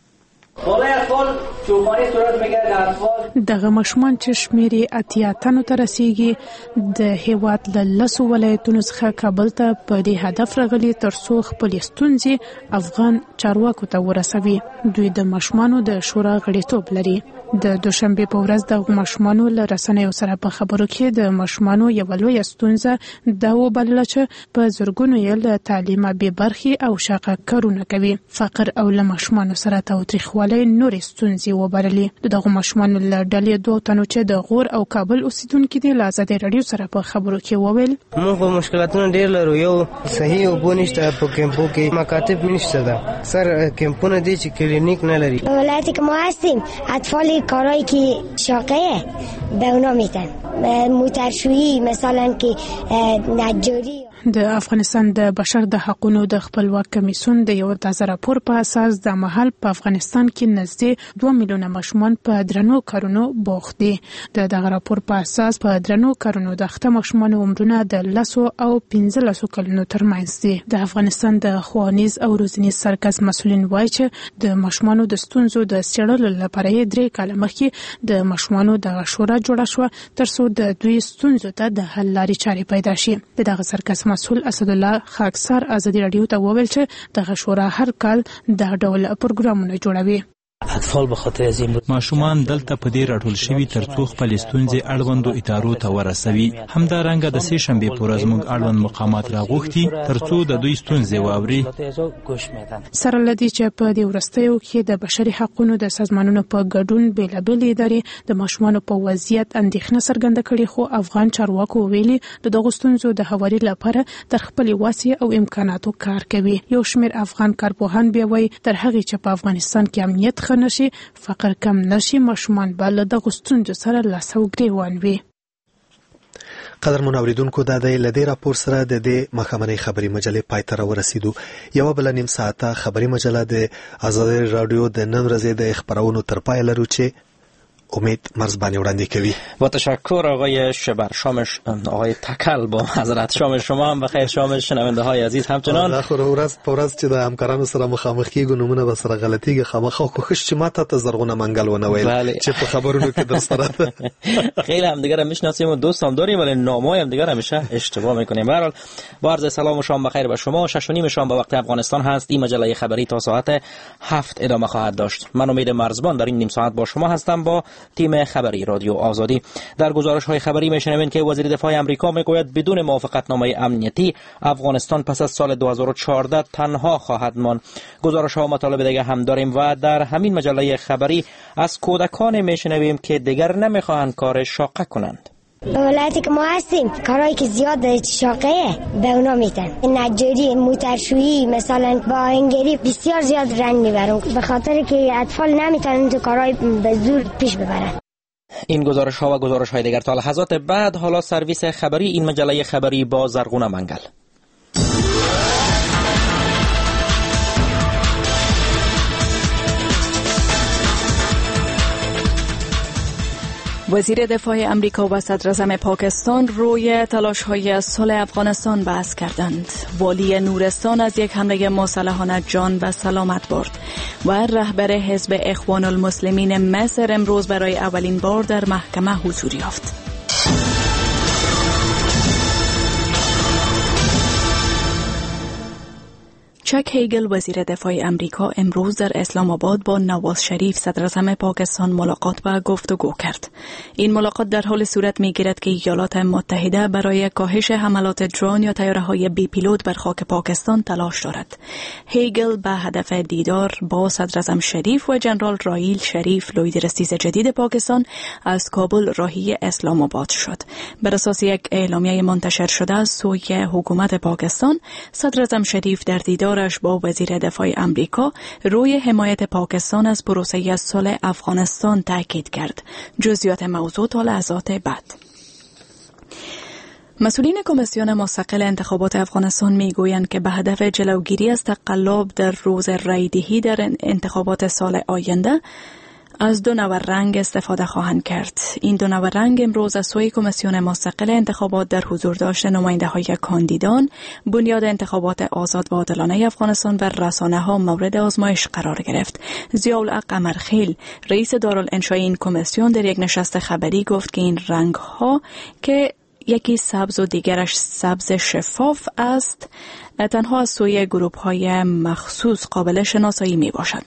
دغه ماشومان چې شمیرې 80 تنو ته رسیږي د هیواد له 10 ولایتونو څخه کابل ته په دې هدف راغلي ترڅو خپل ستونزې افغان چارواکو ته ورسوي. دوی د ماشومانو د شورا غړیتوب لري. د دوشنبه په ورځ د ماشومانو له رسنیو سره په خبرو کې د ماشومانو یو لوی ستونزه دا وبلله چې په زرګونو یې له تعلیمه بې برخې او شاقه کارونه کوي. فقر او له ماشومانو سره تاوتریخوالی نورې ستونزې وبللې. دغه ماشومانو له ډلې 2 تنو چې د غور او کابل اوسیدونکي دي له ازادي رادیو سره په خبرو کې وویل موږ په مشکلاتونو ډېر لرو. یو صحیح اوبه نشته، په کمپو کې مکاتب نشته، ده سر کمپونه دي چې کلینیک نه لري. ولایتی که ما هستیم اطفال کارهایی که شاقه به اونا میتن، موترشویی مثلا که نجاری. د افغانستان د بشر د حقوقو د خپلواک کمیسیون د یو تازه راپور په اساس د مهال په افغانستان کې نږدې 2 میلیونه ماشومان په درنو کارونو بوخت دي. دغه راپور په اساس په درنو کارونو د اخته ماشومان عمرونه د 10 او 15 کلونو ترمنځ دي. د افغانستان د ښوونیز او روزنیز مرکز مسؤلین وایي چې د ماشومانو د ستونزو د څېړلو لپاره 3 کاله مخکې د ماشومانو د شورا جوړه شو ترڅو د دوی ستونزو ته د حل لارې چارې پیدا شي. دغه مرکز مسؤل اسدالله خاکسار ازادي رادیو ته وویل چې دغه شورا هر کال د ډول پروګرامونه جوړوي. اطفال به خاطر از این ماشومان دلته په دې راټول شوي ترڅو خپل ستونزې اړوندو ادارو ته ورسوي. همدارنګه د سې شنبې په ورځ موږ اړوند مقامات راغوښتي ترڅو د دوی ستونزې واوري. سره له دې چې په دې وروستیو کې د بشري حقوقو د سازمانونو په ګډون بېلابېلې ادارې د ماشومانو په وضعیت اندېښنه څرګنده کړې، خو افغان چارواکو ویلي دغه ستونزو د هواري لپاره تر خپلې وسې او امکاناتو کار کوي. یو شمېر افغان کارپوهان بیا وایي تر هغې چې په افغانستان کې امنیت ښه نشي، فقر کم نشي، ماشومان به له دغو ستونزو سره لاس او ګرېوان وي. قدرمن اوریدونکو، دا د لدې راپور سره د دې مخامنۍ خبري مجلې پای ته ورسېدو. یو بل نیم ساعته خبري مجله د آزادۍ رادیو د نن ورځې د خبرونو تر پای لرو چې امید مرزبانی وړاندې کوي. با تشکر آقای شبر. شامش آقای تکل با حضرت. شام شما هم بخیر. شام شنونده های عزیز همچنان. اخر ورځ په ورځ چې د همکارانو سره مخامخ کیږو نمونه به سره غلطیږي، خامخا کوښښ چې ماته ته زرغونه منګل ونه ویل چې په خبرونو کې در سره خیلی هم دیگه میشناسیم و دوست هم داریم ولی نامای هم دیگه همیشه اشتباه میکنیم. به هر حال با عرض سلام و شام بخیر به شما. 6:30 شام به وقت افغانستان هست. این مجله خبری تا ساعت 7 ادامه خواهد داشت. من امید مرزبان در این نیم ساعت با شما هستم با تیم خبری رادیو آزادی. در گزارش‌های خبری می‌شنوید که وزیر دفاع آمریکا میگوید بدون موافقتنامه امنیتی افغانستان پس از سال 2014 تنها خواهد ماند. گزارش‌ها و مطالب دیگه هم داریم و در همین مجله خبری از کودکان می‌شنویم که دیگر نمی‌خواهند کار شاقه کنند. ولایتی که ما هستیم کارهایی که زیاد شاقه به اونا میتن، نجاری، موترشویی، مثلا با انگری بسیار زیاد رنج میبرن به خاطر که اطفال نمیتونن تو کارهای به زور پیش ببرن. این گزارش ها و گزارش های دیگر تا لحظات بعد. حالا سرویس خبری این مجله خبری با زرغونه منگل. وزیر دفاع امریکا و صدر اعظم پاکستان روی تلاش‌های صلح افغانستان بحث کردند. والی نورستان از یک حمله مسلحانه جان و سلامت برد و رهبر حزب اخوان المسلمین مصر امروز برای اولین بار در محکمه حضور یافت. چک هیگل وزیر دفاع امریکا امروز در اسلام آباد با نواز شریف صدر اعظم پاکستان ملاقات و گفتگو کرد. این ملاقات در حال صورت می‌گیرد که ایالات متحده برای کاهش حملات درون یا طیاره‌های بی پیلوت بر خاک پاکستان تلاش دارد. هیگل به هدف دیدار با صدر اعظم شریف و جنرال رائیل شریف لوی رئیس جدید پاکستان از کابل راهی اسلام آباد شد. بر اساس یک اعلامیه منتشر شده از سوی حکومت پاکستان، صدر اعظم شریف در دیدار با وزیر دفاع امریکا روی حمایت پاکستان از پروسه صلح افغانستان تاکید کرد. جزئیات موضوع تا لحظات بعد. مسئولین کمیسیون مستقل انتخابات افغانستان میگویند که به هدف جلوگیری از تقلب در روز رایدهی در انتخابات سال آینده از 2 نوع رنگ استفاده خواهند کرد. این 2 نوع رنگ امروز از سوی کمیسیون مستقل انتخابات در حضور داشت نماینده‌های کاندیدان، بنیاد انتخابات آزاد و عادلانه افغانستان و رسانه‌ها مورد آزمایش قرار گرفت. ضیاءالحق قمرخیل، رئیس دارالانشای این کمیسیون، در یک نشست خبری گفت که این رنگ‌ها که یکی سبز و دیگرش سبز شفاف است، تنها از سوی گروه‌های مخصوص قابل شناسایی میباشد.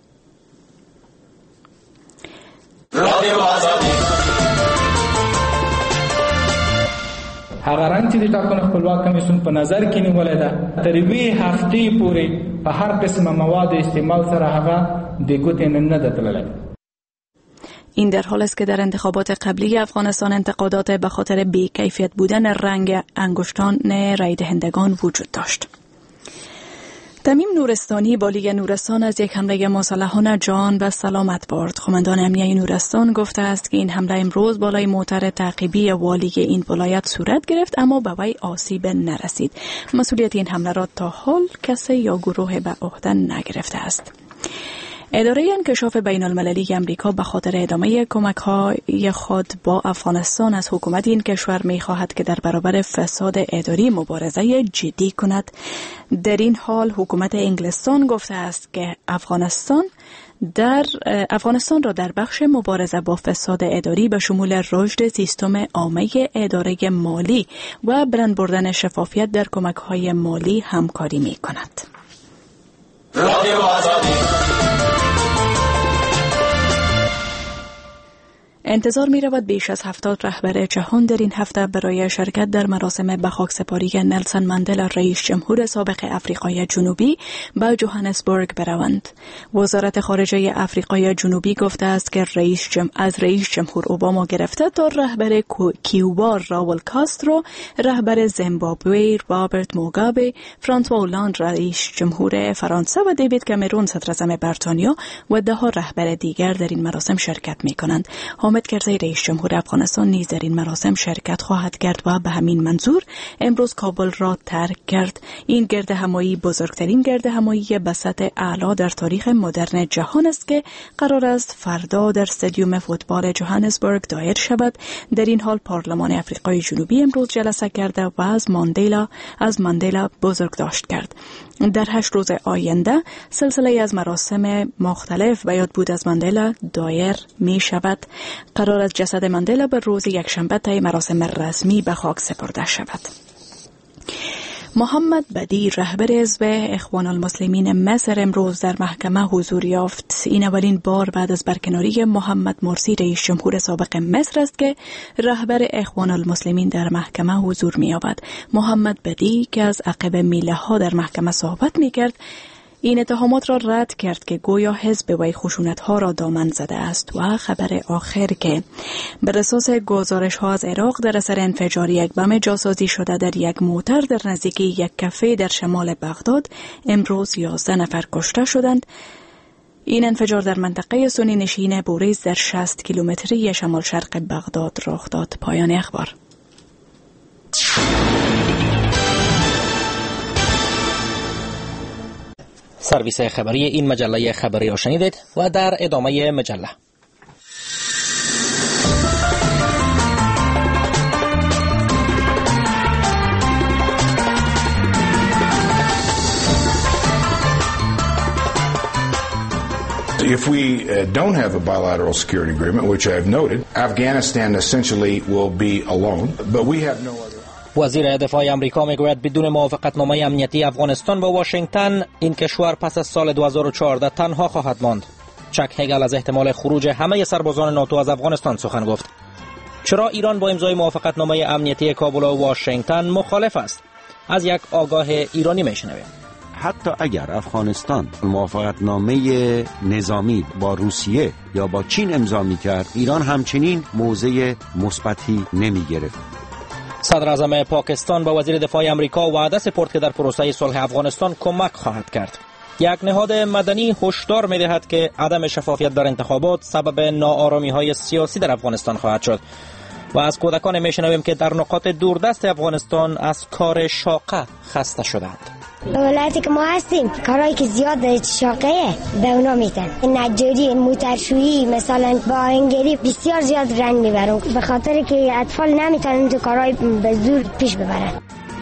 هغه رنګ چې د ټاکنو خپلواک کمیسیون په نظر کې نیولې ده تر یوې هفتې پورې په هر قسمه مواد استعمال سره هغه د ګوتې نه ده تللی. این در حال است که در انتخابات قبلی افغانستان انتقادات به خاطر بی‌کیفیت بودن رنگ انگشتان رای دهندگان وجود داشت. تمیم نورستانی، والی نورستان، از یک حمله مسلحانه جان و سلامت برد. قماندان امنیه نورستان گفته است که این حمله امروز بالای موتر تعقیبی والی این ولایت صورت گرفت اما به وی آسیب نرسید. مسئولیت این حمله را تا حال کسی یا گروه به عهده نگرفته است. اداره انکشاف بین المللی امریکا به خاطر ادامه کمک‌های خود با افغانستان از حکومت این کشور می‌خواهد که در برابر فساد اداری مبارزه جدی کند. در این حال حکومت انگلستان گفته است که افغانستان را در بخش مبارزه با فساد اداری به شمول رشد سیستم عامه اداره مالی و برند بردن شفافیت در کمک‌های مالی همکاری می‌کند. انتظار می رود بیش از 70 رهبر جهان در این هفته برای شرکت در مراسم به خاکسپاری نلسون ماندلا رئیس جمهور سابق آفریقای جنوبی به جوهانسبورگ بروند. وزارت خارجه آفریقای جنوبی گفته است که از رئیس جمهور اوباما گرفته تا رهبر کیوبا راول کاسترو، رهبر زیمبابوه رابرت موگابه، فرانسوا اولاند رئیس جمهور فرانسه و دیوید کامرون صدر اعظم بریتانیا و ده‌ها رهبر دیگر در این مراسم شرکت می کنند. حامد کرزی رئیس جمهور افغانستان نیز در این مراسم شرکت خواهد کرد و به همین منظور امروز کابل را ترک کرد. این گرد همایی بزرگترین گرد همایی به سطح اعلی در تاریخ مدرن جهان است که قرار است فردا در استادیوم فوتبال جوهانسبورگ دایر شود. در این حال پارلمان آفریقای جنوبی امروز جلسه کرده و از ماندلا بزرگداشت کرد. در 8 روز آینده سلسله از مراسم مختلف به یاد بود از ماندلا دایر می شود. قرار است جسد ماندلا به روز یکشنبه طی مراسم رسمی به خاک سپرده شود. محمد بدی رهبر حزب اخوان المسلمین مصر امروز در محکمه حضور یافت. این اولین بار بعد از برکناری محمد مرسی رئیس جمهور سابق مصر است که رهبر اخوان المسلمین در محکمه حضور می‌یابد. محمد بدی که از عقب میله‌ها در محکمه صحبت می‌کرد، این اتهامات را رد کرد که گویا حزب وی خشونت‌ها را دامن زده است و خبر آخر که بر اساس گزارش‌ها از عراق در اثر انفجار یک بم جاسازی شده در یک موتر در نزدیکی یک کافه در شمال بغداد امروز 11 نفر کشته شدند. این انفجار در منطقه سنی نشین بوریز در 60 کیلومتری شمال شرق بغداد رخ داد. پایان اخبار. سرویس خبری این مجله خبری را شنیدید و در ادامه مجله If we don't have a bilateral security agreement, which I have noted, Afghanistan essentially will be alone, but we have no other. وزیر دفاع آمریکا میگوید بدون موافقتنامه امنیتی افغانستان با واشنگتن این کشور پس از سال 2014 تنها خواهد ماند. چک هگل از احتمال خروج همه سربازان ناتو از افغانستان سخن گفت. چرا ایران با امضای موافقتنامه امنیتی کابل و واشنگتن مخالف است؟ از یک آگاه ایرانی میشنویم. حتی اگر افغانستان موافقتنامه نظامی با روسیه یا با چین امضا می‌کرد، ایران همچنین موضع مثبتی نمی‌گرفت. صدر اعظم پاکستان با وزیر دفاع آمریکا وعده سپرد که در پروسه صلح افغانستان کمک خواهد کرد. یک نهاد مدنی هشدار می‌دهد که عدم شفافیت در انتخابات سبب ناآرامی‌های سیاسی در افغانستان خواهد شد. و از کودکان میشنویم که در نقاط دوردست افغانستان از کار شاقه خسته شدند. ولایتی که ما هستیم کارهایی که زیاد شاقه به اونا میتن، نجاری، موترشویی، مثلا با آهنگری بسیار زیاد رنج میبرن به خاطر که اطفال نمیتونن تو کارهای به زور پیش ببرن.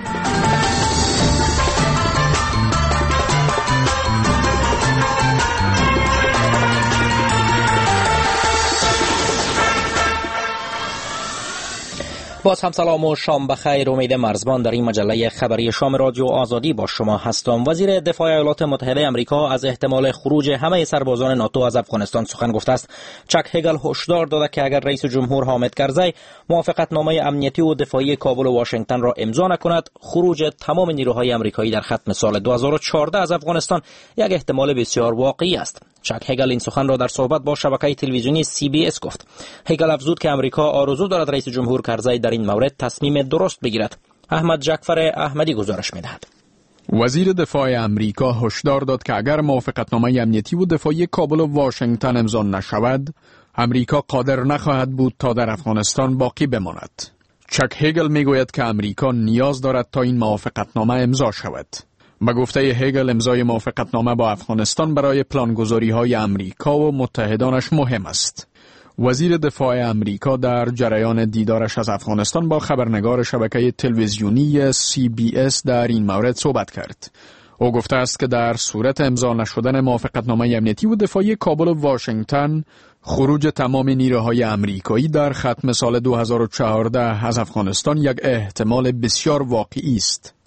باز هم سلام و شام بخیر. امید مرزبان در این مجله خبری شام رادیو آزادی با شما هستم. وزیر دفاع ایالات متحده آمریکا از احتمال خروج همه سربازان ناتو از افغانستان سخن گفته است. چک هگل هشدار داده که اگر رئیس جمهور حامد کرزی موافقتنامه امنیتی و دفاعی کابل و واشنگتن را امضا نکند، خروج تمام نیروهای آمریکایی در ختم سال 2014 از افغانستان یک احتمال بسیار واقعی است. چک هگل این سخن را در صحبت با شبکه تلویزیونی CBS گفت. هگل افزود که آمریکا آرزو دارد رئیس جمهور کرزی در این مورد تصمیم درست بگیرد. احمد جعفر احمدی گزارش می‌دهد. وزیر دفاع آمریکا هشدار داد که اگر موافقتنامه امنیتی و دفاعی کابل و واشنگتن امضا نشود، آمریکا قادر نخواهد بود تا در افغانستان باقی بماند. چک هگل میگوید که آمریکا نیاز دارد تا این موافقتنامه امضا شود. به گفته هگل امضای موافقتنامه با افغانستان برای پلانگذاری‌های آمریکا و متحدانش مهم است. وزیر دفاع آمریکا در جریان دیدارش از افغانستان با خبرنگار شبکه تلویزیونی CBS در این مورد صحبت کرد. او گفته است که در صورت امضا نشدن موافقتنامه امنیتی و دفاعی کابل و واشنگتن، خروج تمام نیروهای امریکایی در ختم سال 2014 از افغانستان یک احتمال بسیار واقعی است.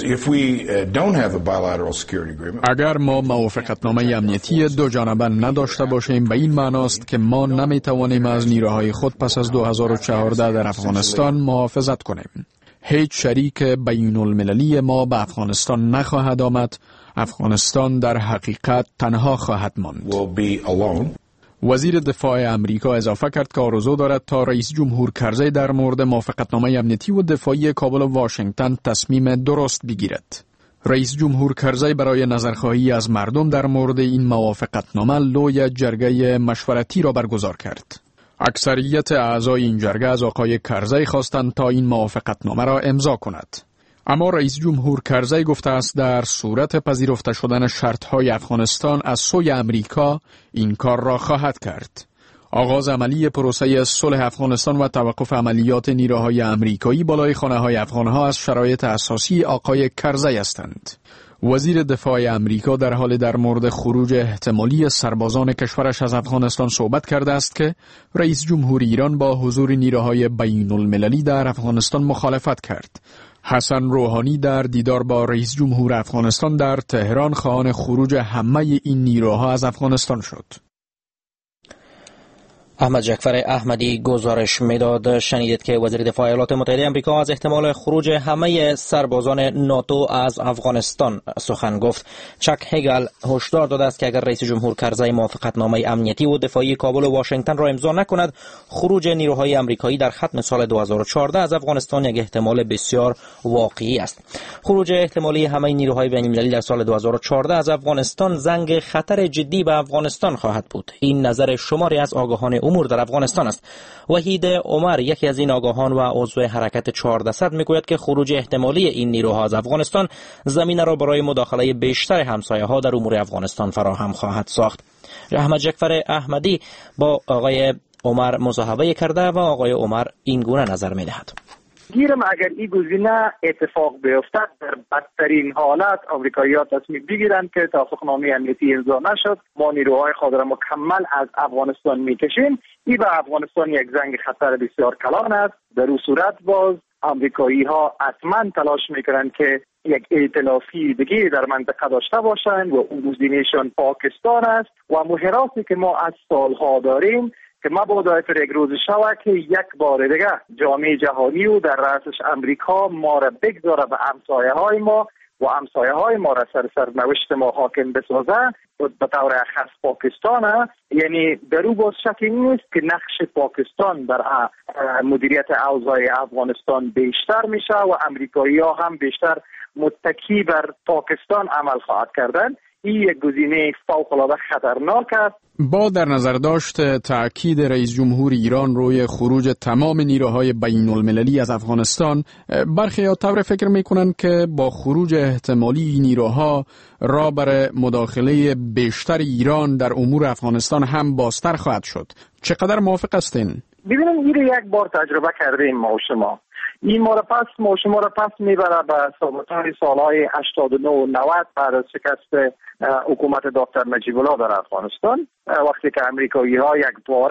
اگر ما موافقتنامه امنیتی دو جانبه نداشته باشیم، به این معناست که ما نمیتوانیم از نیروهای خود پس از 2014 در افغانستان محافظت کنیم. هیچ شریک بین المللی ما به افغانستان نخواهد آمد. افغانستان در حقیقت تنها خواهد ماند. وزیر دفاع امریکا اضافه کرد که آرزو دارد تا رئیس جمهور کرزی در مورد موافقتنامه امنیتی و دفاعی کابل و واشنگتن تصمیم درست بگیرد. رئیس جمهور کرزی برای نظرخواهی از مردم در مورد این موافقتنامه لوی جرگه مشورتی را برگزار کرد. اکثریت اعضای این جرگه از آقای کرزی خواستند تا این موافقتنامه را امضا کند. اما رئیس جمهور کرزی گفته است در صورت پذیرفته شدن شرطهای افغانستان از سوی امریکا این کار را خواهد کرد. آغاز عملی پروسه صلح افغانستان و توقف عملیات نیروهای امریکایی بالای خانه‌های افغانها از شرایط اساسی آقای کرزی هستند. وزیر دفاع امریکا در حال در مورد خروج احتمالی سربازان کشورش از افغانستان صحبت کرده است که رئیس جمهور ایران با حضور نیروهای بین المللی در افغانستان مخالفت کرد. حسن روحانی در دیدار با رئیس جمهور افغانستان در تهران خواهان خروج همه این نیروها از افغانستان شد. احمد جعفر احمدی گزارش میداد. شنیدید که وزیر دفاع ایالات متحده آمریکا از احتمال خروج همه سربازان ناتو از افغانستان سخن گفت. چک هگل هشدار داده است که اگر رئیس جمهور کرزی موافقتنامه امنیتی و دفاعی کابل و واشنگتن را امضا نکند، خروج نیروهای امریکایی در ختم سال 2014 از افغانستان یک احتمال بسیار واقعی است. خروج احتمالی همه نیروهای بین المللی در سال 2014 از افغانستان زنگ خطر جدی به افغانستان خواهد بود. این نظر شماری از آگاهان امور در افغانستان است. وحید عمر، یکی از این آگاهان و عضو حرکت 1400، میگوید که خروج احتمالی این نیروها از افغانستان زمینه را برای مداخله بیشتر همسایه‌ها در امور افغانستان فراهم خواهد ساخت. احمد جعفر احمدی با آقای عمر مصاحبه کرده و آقای عمر این گونه نظر می‌دهد. گیرم اگر این گزینه اتفاق بیفتد، در بدترین حالت آمریکایی‌ها تصمیم بگیرند که توافقنامه امنیتی امضا نشد، ما نیروهای خود را مکمل از افغانستان میکشیم. این به افغانستان یک زنگ خطر بسیار کلان است. در این صورت باز آمریکایی‌ها حتما تلاش میکنند که یک ائتلافی دیگه در منطقه داشته باشند و اون گزینه‌شان پاکستان است و محراسی که ما از سالها داریم که مبادا در یک روز شود که یک بار دیگه جامعه جهانی و در رأسش امریکا ما را بگذاره به همسایه‌های ما و همسایه‌های ما را سرنوشت ما حاکم بسازه و به طور خاص پاکستان. یعنی در او باز شکی نیست که نقش پاکستان در مدیریت اوضاع افغانستان بیشتر میشه و امریکایی‌ها هم بیشتر متکی بر پاکستان عمل خواهد کردن. این یک گزینه فوق‌العاده خطرناک است. با در نظر داشت تأکید رئیس جمهور ایران روی خروج تمام نیروهای بین المللی از افغانستان، برخی طور فکر میکنند که با خروج احتمالی نیروها راه برای مداخله بیشتر ایران در امور افغانستان هم بازتر خواهد شد. چقدر موافق هستین؟ ببینیم این یک بار تجربه کردیم ما و شما. این ما را پس میبره به سابقه سالهای 89 و 90 بعد از شکست حکومت دکتر نجیب الله در افغانستان، وقتی که امریکایی‌ها یک باره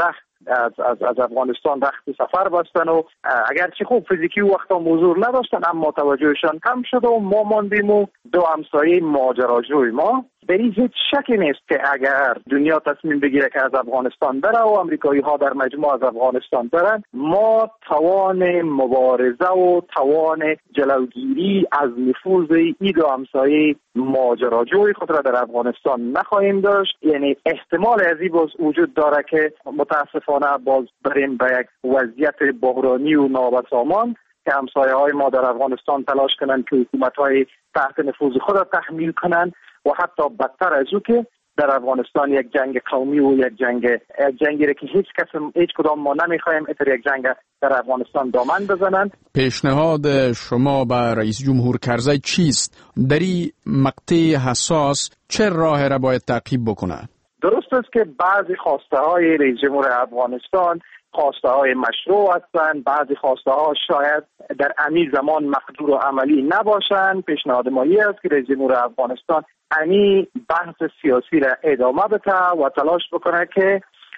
از افغانستان رخت سفر بستن و اگرچه خوب فیزیکی وقتا حضور نداشتن، اما توجهشان کم شد و ما ماندیم و دو همسایه ماجراجوی ما. در این هیچ شکی نیست که اگر دنیا تصمیم بگیره که از افغانستان بره و امریکایی ها در مجموع از افغانستان برن، ما توان مبارزه و توان جلوگیری از نفوذ این دو همسایه ماجراجوی خود را در افغانستان نخواهیم داشت. یعنی احتمال از این باز وجود داره که متاسفانه باز بریم به یک وضعیت بحرانی و نابسامان که همسایه‌های ما در افغانستان تلاش کنند که حکومت‌های تحت نفوذ خود را تحمیل کنند و حتی بدتر از او که در افغانستان یک جنگ قومی و یک جنگی را که هیچ کدام ما نمیخوایم اتر یک جنگ در افغانستان دامن بزنند. پیشنهاد شما به رئیس جمهور کرزی چیست؟ در این مقطع حساس چه راه را باید تعقیب بکنه؟ درست است که بعضی خواسته های رئیس جمهور افغانستان خواسته های مشروع هستند، بعضی خواسته ها شاید در امی زمان مقدور و عملی نباشند. پیشنهاد ما است که رئیس جمهور افغانستان امی بحث سیاسی را ادامه بده و تلاش بکنه که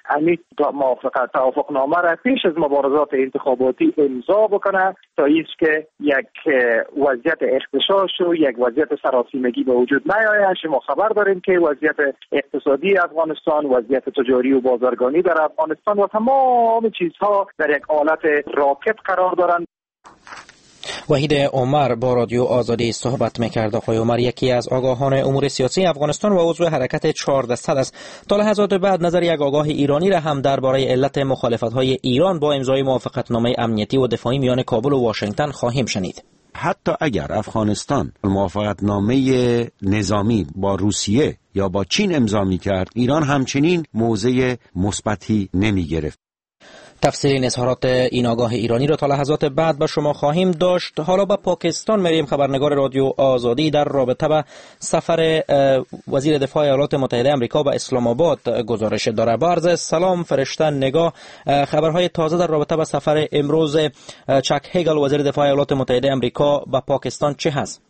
همین توافقنامه را پیش از مبارزات انتخاباتی امضا بکنه تا اینکه یک وضعیت اختشاش و یک وضعیت سراسیمگی به وجود نیاید. ما خبر داریم که وضعیت اقتصادی افغانستان، وضعیت تجاری و بازرگانی در افغانستان و تمام چیزها در یک حالت راکد قرار دارند. وحید عمر با رادیو آزادی صحبت می‌کرد. آقای عمر یکی از آگاهان امور سیاسی افغانستان و عضو حرکت 400 است. تا لحظات بعد نظر یک آگاه ایرانی را هم درباره علت مخالفت‌های ایران با امضای موافقتنامه امنیتی و دفاعی میان کابل و واشنگتن خواهیم شنید. حتی اگر افغانستان موافقتنامه نظامی با روسیه یا با چین امضا می‌کرد، ایران همچنین موضع مثبتی نمی‌گرفت. تفصیل اظهارات این آگاه ایرانی را تا لحظات بعد به شما خواهیم داشت. حالا به پاکستان میریم. خبرنگار رادیو آزادی در رابطه با سفر وزیر دفاع ایالات متحده آمریکا به اسلام آباد گزارش داره. با عرض سلام فرشته نگاه، خبرهای تازه در رابطه با سفر امروز چک هیگل وزیر دفاع ایالات متحده آمریکا به پاکستان چه هست؟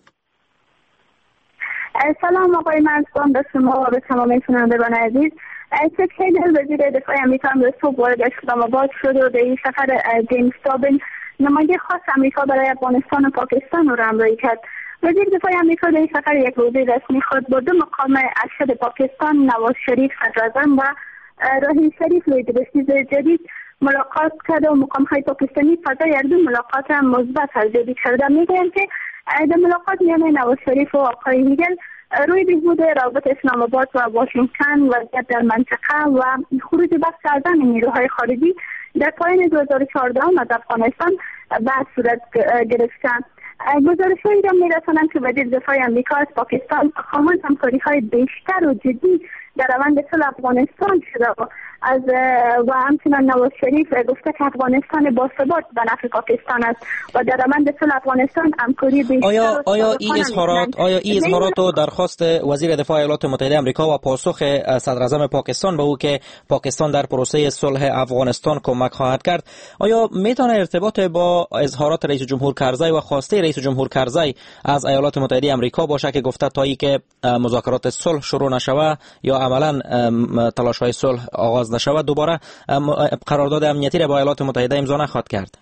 سلام آقای منصور، به شما و به تمام شنوندگان عزیز. چک هیگل وزیر دفاع آمریکا امروز صبح وارد اسلام آباد شد و به این سفر جیمز تابین نماینده خاص آمریکا برای افغانستان و پاکستان را همراهی کرد. وزیر دفاع آمریکا در این سفر یک روزه رسمی خود با دو مقام ارشد پاکستان نواز شریف صدراعظم و راحیل شریف لوی دبستیز جدید ملاقات کرد و مقام‌های پاکستانی فضای هر دو ملاقات مثبت ارزیابی کرده. می‌گویند که در ملاقات میان نواز شریف و آقای هیگل روی بهبود روابط اسلام آباد و واشنگتن، وضعیت در منطقه و خروج بخش اعظم نیروهای خارجی در پایان 2014 از افغانستان بحث صورت گرفتند. گزارش‌هایی را می‌رسانند که وزیر دفاع آمریکا از پاکستان خواهان همکاری‌های بیشتر و جدی در روند صلح افغانستان شده و همچنان نواز شریف گفته که افغانستان باثبات به نفع پاکستان است و در روند صلح افغانستان همکاری بیشتر. آیا این اظهارات و درخواست وزیر دفاع ایالات متحده آمریکا و پاسخ صدراعظم پاکستان به او که پاکستان در پروسه صلح افغانستان کمک خواهد کرد، آیا میتونه ارتباط با اظهارات رئیس جمهور کرزی و خواسته رئیس جمهور کرزی از ایالات متحده آمریکا باشه که گفته تا اینکه مذاکرات صلح شروع نشوه یا عملاً تلاش‌های صلح آغاز نشود دوباره قرارداد امنیتی را با ایالات متحده امضا نخواهد کرد؟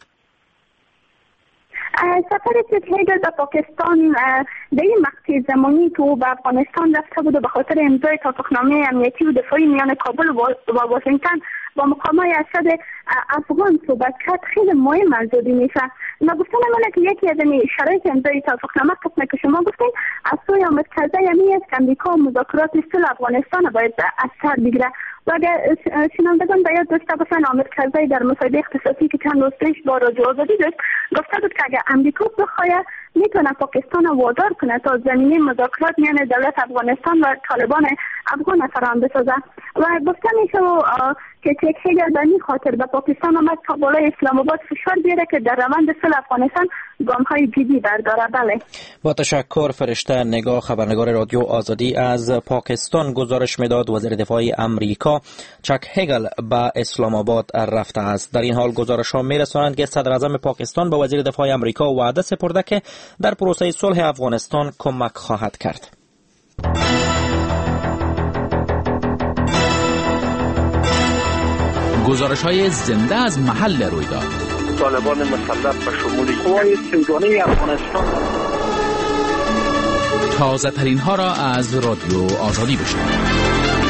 سفر چک هیگل به پاکستان در این مقطع زمانی که او به افغانستان رفته بود و به خاطر امضای توافقنامه امنیتی و دفاعی میان کابل و واشنگتن با مقامای ارشد افغان صحبت کرد خیلی مهم محسوب میشه. گفتن من که یکی از شرایط امضای توافقنامه قسمه که شما گفتین از سوی حامد کرزی همی است که امریکا مذاکرات صلح افغانستان باید از سر بگیره. و اگر شنوندگان باید داشته باشن حامد کرزی در مصاحبه اختصاصی که چند روز پیش با رادیو آزادی داشت گفته بود که اگر امریکا بخواهد میتونه پاکستان رو وادار کنه تا زمینه مذاکرات میان دولت افغانستان و طالبان افغان فراهم بسازه و گفته میشه که چک هیگل به این خاطر به پاکستان آمد تا بالای اسلام آباد فشار بیاره که در روند صلح افغانستان گام‌های جدی برداره. بله، با تشکر. فرشته نگاه، خبرنگار رادیو آزادی از پاکستان گزارش میداد وزیر دفاع آمریکا چک هیگل به اسلام آباد رفته است. در این حال گزارش‌ها میرسانند که صدراعظم پاکستان به وزیر دفاع آمریکا وعده سپرده که در پروسه صلح افغانستان کمک خواهد کرد. گزارش‌های زنده از محل رویداد. طالبان مسلح به شمول قوای سیگانه افغانستان. تازه ترین ها را از رادیو آزادی بشنوید.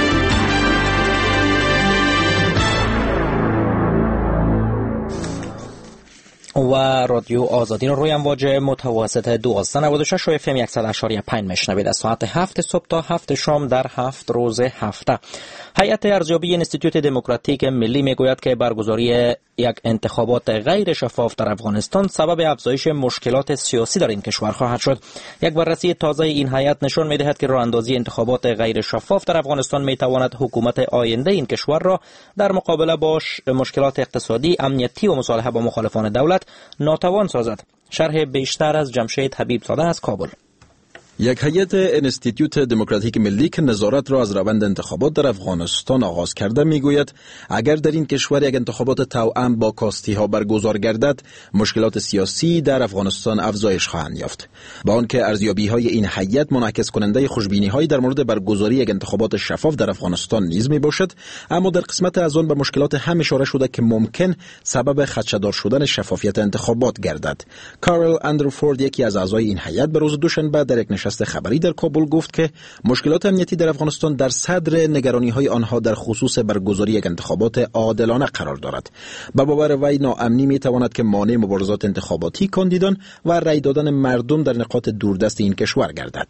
و رادیو آزادی رو روی امواج متوسط 1296 و FM 100.5 میشنوید. از ساعت 7 صبح تا 7 شام در 7 روز هفته. هیئت ارزیابی انستیتوت دموکراتیک ملی میگوید که برگزاری یک انتخابات غیر شفاف در افغانستان سبب افزایش مشکلات سیاسی در این کشور خواهد شد. یک بررسی تازه این هیئت نشان می‌دهد که راه‌اندازی انتخابات غیر شفاف در افغانستان می‌تواند حکومت آینده این کشور را در مقابله با مشکلات اقتصادی، امنیتی و مصالحه با مخالفان دولت ناتوان سازد. شرح بیشتر از جمشید حبیب زاده از کابل. یک هیئت انستیتوت دموکراتیک ملی که نظارت را از روند انتخابات در افغانستان آغاز کرده میگوید اگر در این کشور یک انتخابات توأم با کاستی ها برگزار گردد مشکلات سیاسی در افغانستان افزایش خواهند یافت. با آنکه ارزیابی های این هیئت منعکس کننده خوشبینی هایی در مورد برگزاری یک انتخابات شفاف در افغانستان نیز می باشد، اما در قسمت از آن به مشکلات هم اشاره شده که ممکن سبب خدشه‌دار شدن شفافیت انتخابات گردد. کارل اندرفورد یکی از اعضای این هیئت به روز دوشنبه در یک نشست خبری در کابل گفت که مشکلات امنیتی در افغانستان در صدر نگرانی‌های آنها در خصوص برگزاری یک انتخابات عادلانه قرار دارد. به باور وی ناامنی می‌تواند که مانع مبارزات انتخاباتی کاندیدان و رأی دادن مردم در نقاط دوردست این کشور گردد.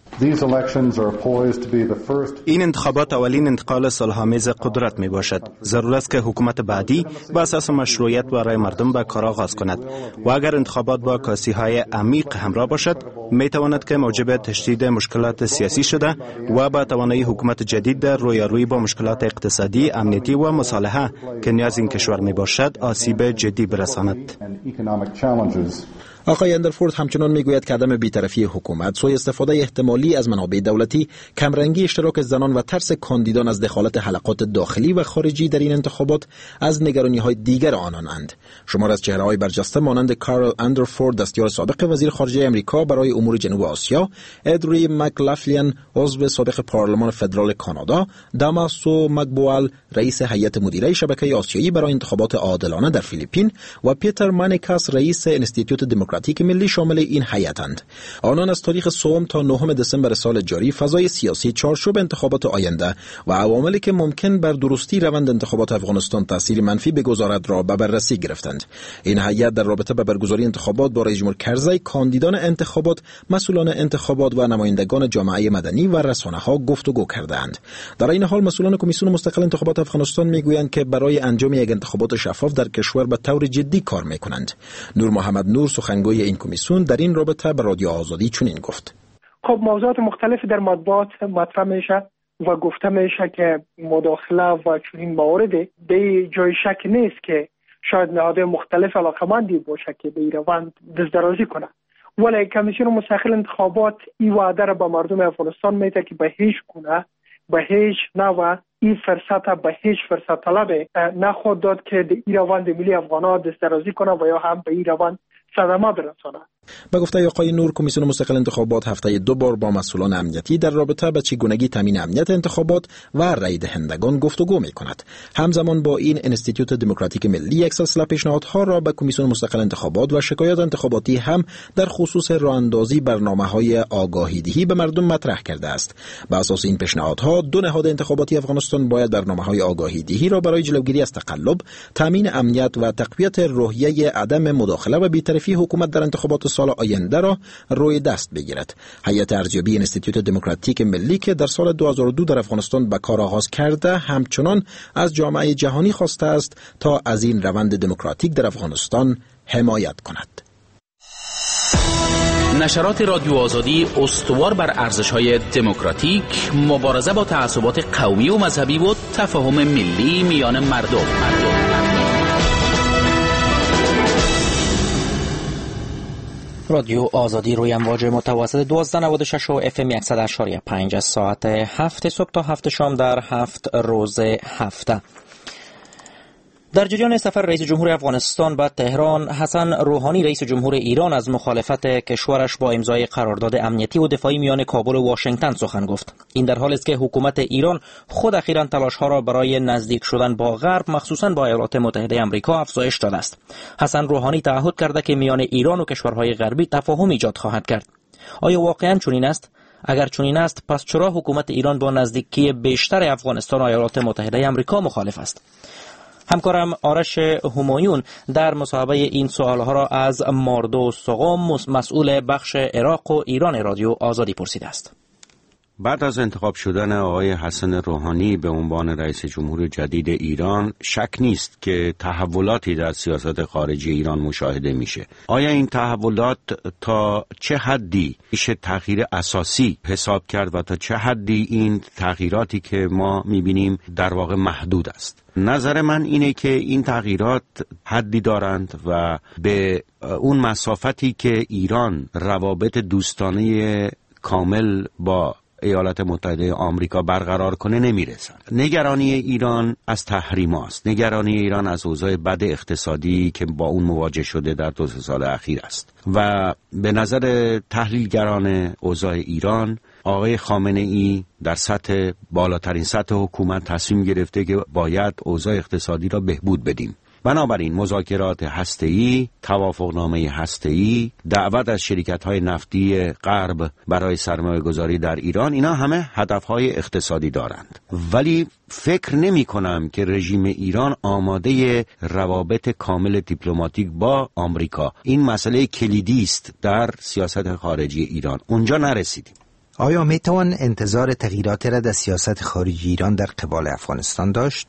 این انتخابات اولین انتقال صلح‌آمیز قدرت می باشد. ضرور است که حکومت بعدی با اساس مشروعیت برای مردم به کار آغاز کند و اگر انتخابات با کاسی‌های عمیق همراه باشد می تواند که موجب تشدید مشکلات سیاسی شده و با توانایی حکومت جدید در رویارویی با مشکلات اقتصادی، امنیتی و مصالحه که نیاز این کشور می باشد آسیب جدی برساند. آقای اندرفورد همچنان میگوید که عدم بی‌طرفی حکومت، سوء استفاده احتمالی از منابع دولتی، کمرنگی اشتراک زنان و ترس کاندیدان از دخالت حلقات داخلی و خارجی در این انتخابات از نگرانی‌های دیگر آنانند. شمار از چهره‌های برجسته مانند کارل اندرفورد، دستیار سابق وزیر خارجه آمریکا برای امور جنوب آسیا، ادری مکلافلین، عضو سابق پارلمان فدرال کانادا، داماسو مکبوال، رئیس هیئت مدیره شبکه آسیایی برای انتخابات عادلانه در فیلیپین و پیتر مانیکاس، رئیس انستیتوت دموکراتیک ملی شامل این هیئتند. آنان از تاریخ 3 تا 9 دسامبر سال جاری فضای سیاسی، چارچوب انتخابات آینده و عواملی که ممکن بر درستی روند انتخابات افغانستان تاثیر منفی بگذارد را به بررسی گرفتند. این هیئت در رابطه با برگزاری انتخابات با رئیس جمهور کرزی، کاندیدان انتخابات، مسئولان انتخابات و نمایندگان جامعه مدنی و رسانه‌ها گفتگو کردند. در این حال مسئولان کمیسیون مستقل انتخابات افغانستان میگویند که برای انجام یک انتخابات شفاف در کشور به طور جدی کار میکنند. نور محمد نور، سخنگوی این کمیسیون، در این رابطه به رادیو آزادی چنین گفت: خب موضوعات مختلفی در مطبوعات مطرح میشه و گفته میشه که مداخله و چنین موارد به جای شک نیست که شاید نهادهای مختلف علاقمندی باشه که به این روند دستدرازی کنه، ولی کمیسیون مستقل انتخابات این وعده را به مردم افغانستان میده که به هیچ گونه، به هیچ نوع این فرصت به هیچ فرصت طلب نخواهد داد که این روند ملی افغان‌ها دستدرازی کنه و یا هم به این روند صدمه برسانه. به گفته آقای نور، کمیسیون مستقل انتخابات هفته 2 بار با مسئولان امنیتی در رابطه با چگونگی تامین امنیت انتخابات و رای دهندگان گفتگو می‌کند. همزمان با این انستیتوت دموکراتیک ملی یک سلسله پیشنهادها را به کمیسیون مستقل انتخابات و شکایات انتخاباتی هم در خصوص راهاندازی برنامه‌های آگاهی‌دهی به مردم مطرح کرده است. بر اساس این پیشنهادها 2 نهاد انتخاباتی افغانستان باید برنامه‌های آگاهی‌دهی را برای جلوگیری از تقلب، تامین امنیت و تقویت روحیه عدم مداخله و بی‌طرفی حکومت در انتخابات سال آینده را روی دست بگیرد. هیئت ارزیابی انستیتوت دموکراتیک ملی که در سال 2002 در افغانستان به کار آغاز کرده، همچنان از جامعه جهانی خواسته است تا از این روند دموکراتیک در افغانستان حمایت کند. نشرات رادیو آزادی استوار بر ارزش‌های دموکراتیک، مبارزه با تعصبات قومی و مذهبی و تفاهم ملی میان مردم. رادیو آزادی روی امواج متوسط 1296 و FM 100.5 از ساعت 7 صبح تا 7 شام در 7 روز هفته. در جریان سفر رئیس جمهور افغانستان به تهران، حسن روحانی رئیس جمهور ایران از مخالفت کشورش با امضای قرارداد امنیتی و دفاعی میان کابل و واشنگتن سخن گفت. این در حالی است که حکومت ایران خود اخیراً تلاش‌ها را برای نزدیک شدن با غرب، مخصوصاً با ایالات متحده آمریکا، افزایش داده است. حسن روحانی تعهد کرده که میان ایران و کشورهای غربی تفاهم ایجاد خواهد کرد. آیا واقعاً چنین است؟ اگر چنین است، پس چرا حکومت ایران با نزدیکی بیشتر افغانستان و ایالات متحده آمریکا مخالف است؟ همکارم آرش همایون در مصاحبه این سوالها را از ماردو سقم، مسئول بخش عراق و ایران رادیو آزادی پرسیده است. بعد از انتخاب شدن آقای حسن روحانی به عنوان رئیس جمهور جدید ایران، شک نیست که تحولاتی در سیاست خارجی ایران مشاهده میشه. آیا این تحولات تا چه حدی میشه تغییر اساسی حساب کرد و تا چه حدی این تغییراتی که ما میبینیم در واقع محدود است؟ نظر من اینه که این تغییرات حدی دارند و به اون مسافتی که ایران روابط دوستانه کامل با ایالات متحده آمریکا برقرار کنه نمیرسن. نگرانی ایران از تحریم است. نگرانی ایران از اوضاع بد اقتصادی که با اون مواجه شده در 2 سال اخیر است و به نظر تحلیلگران اوضاع ایران آقای خامنه ای در بالاترین سطح حکومت تصمیم گرفته که باید اوضاع اقتصادی را بهبود بدیم. بنابراین مذاکرات هسته‌ای، توافقنامه هسته‌ای، دعوت از شرکت‌های نفتی غرب برای سرمایه‌گذاری در ایران، اینا همه هدف‌های اقتصادی دارند. ولی فکر نمی‌کنم که رژیم ایران آماده روابط کامل دیپلماتیک با آمریکا. این مسئله کلیدی است در سیاست خارجی ایران. اونجا نرسیدیم. آیا میتوان انتظار تغییراتی را در سیاست خارجی ایران در قبال افغانستان داشت؟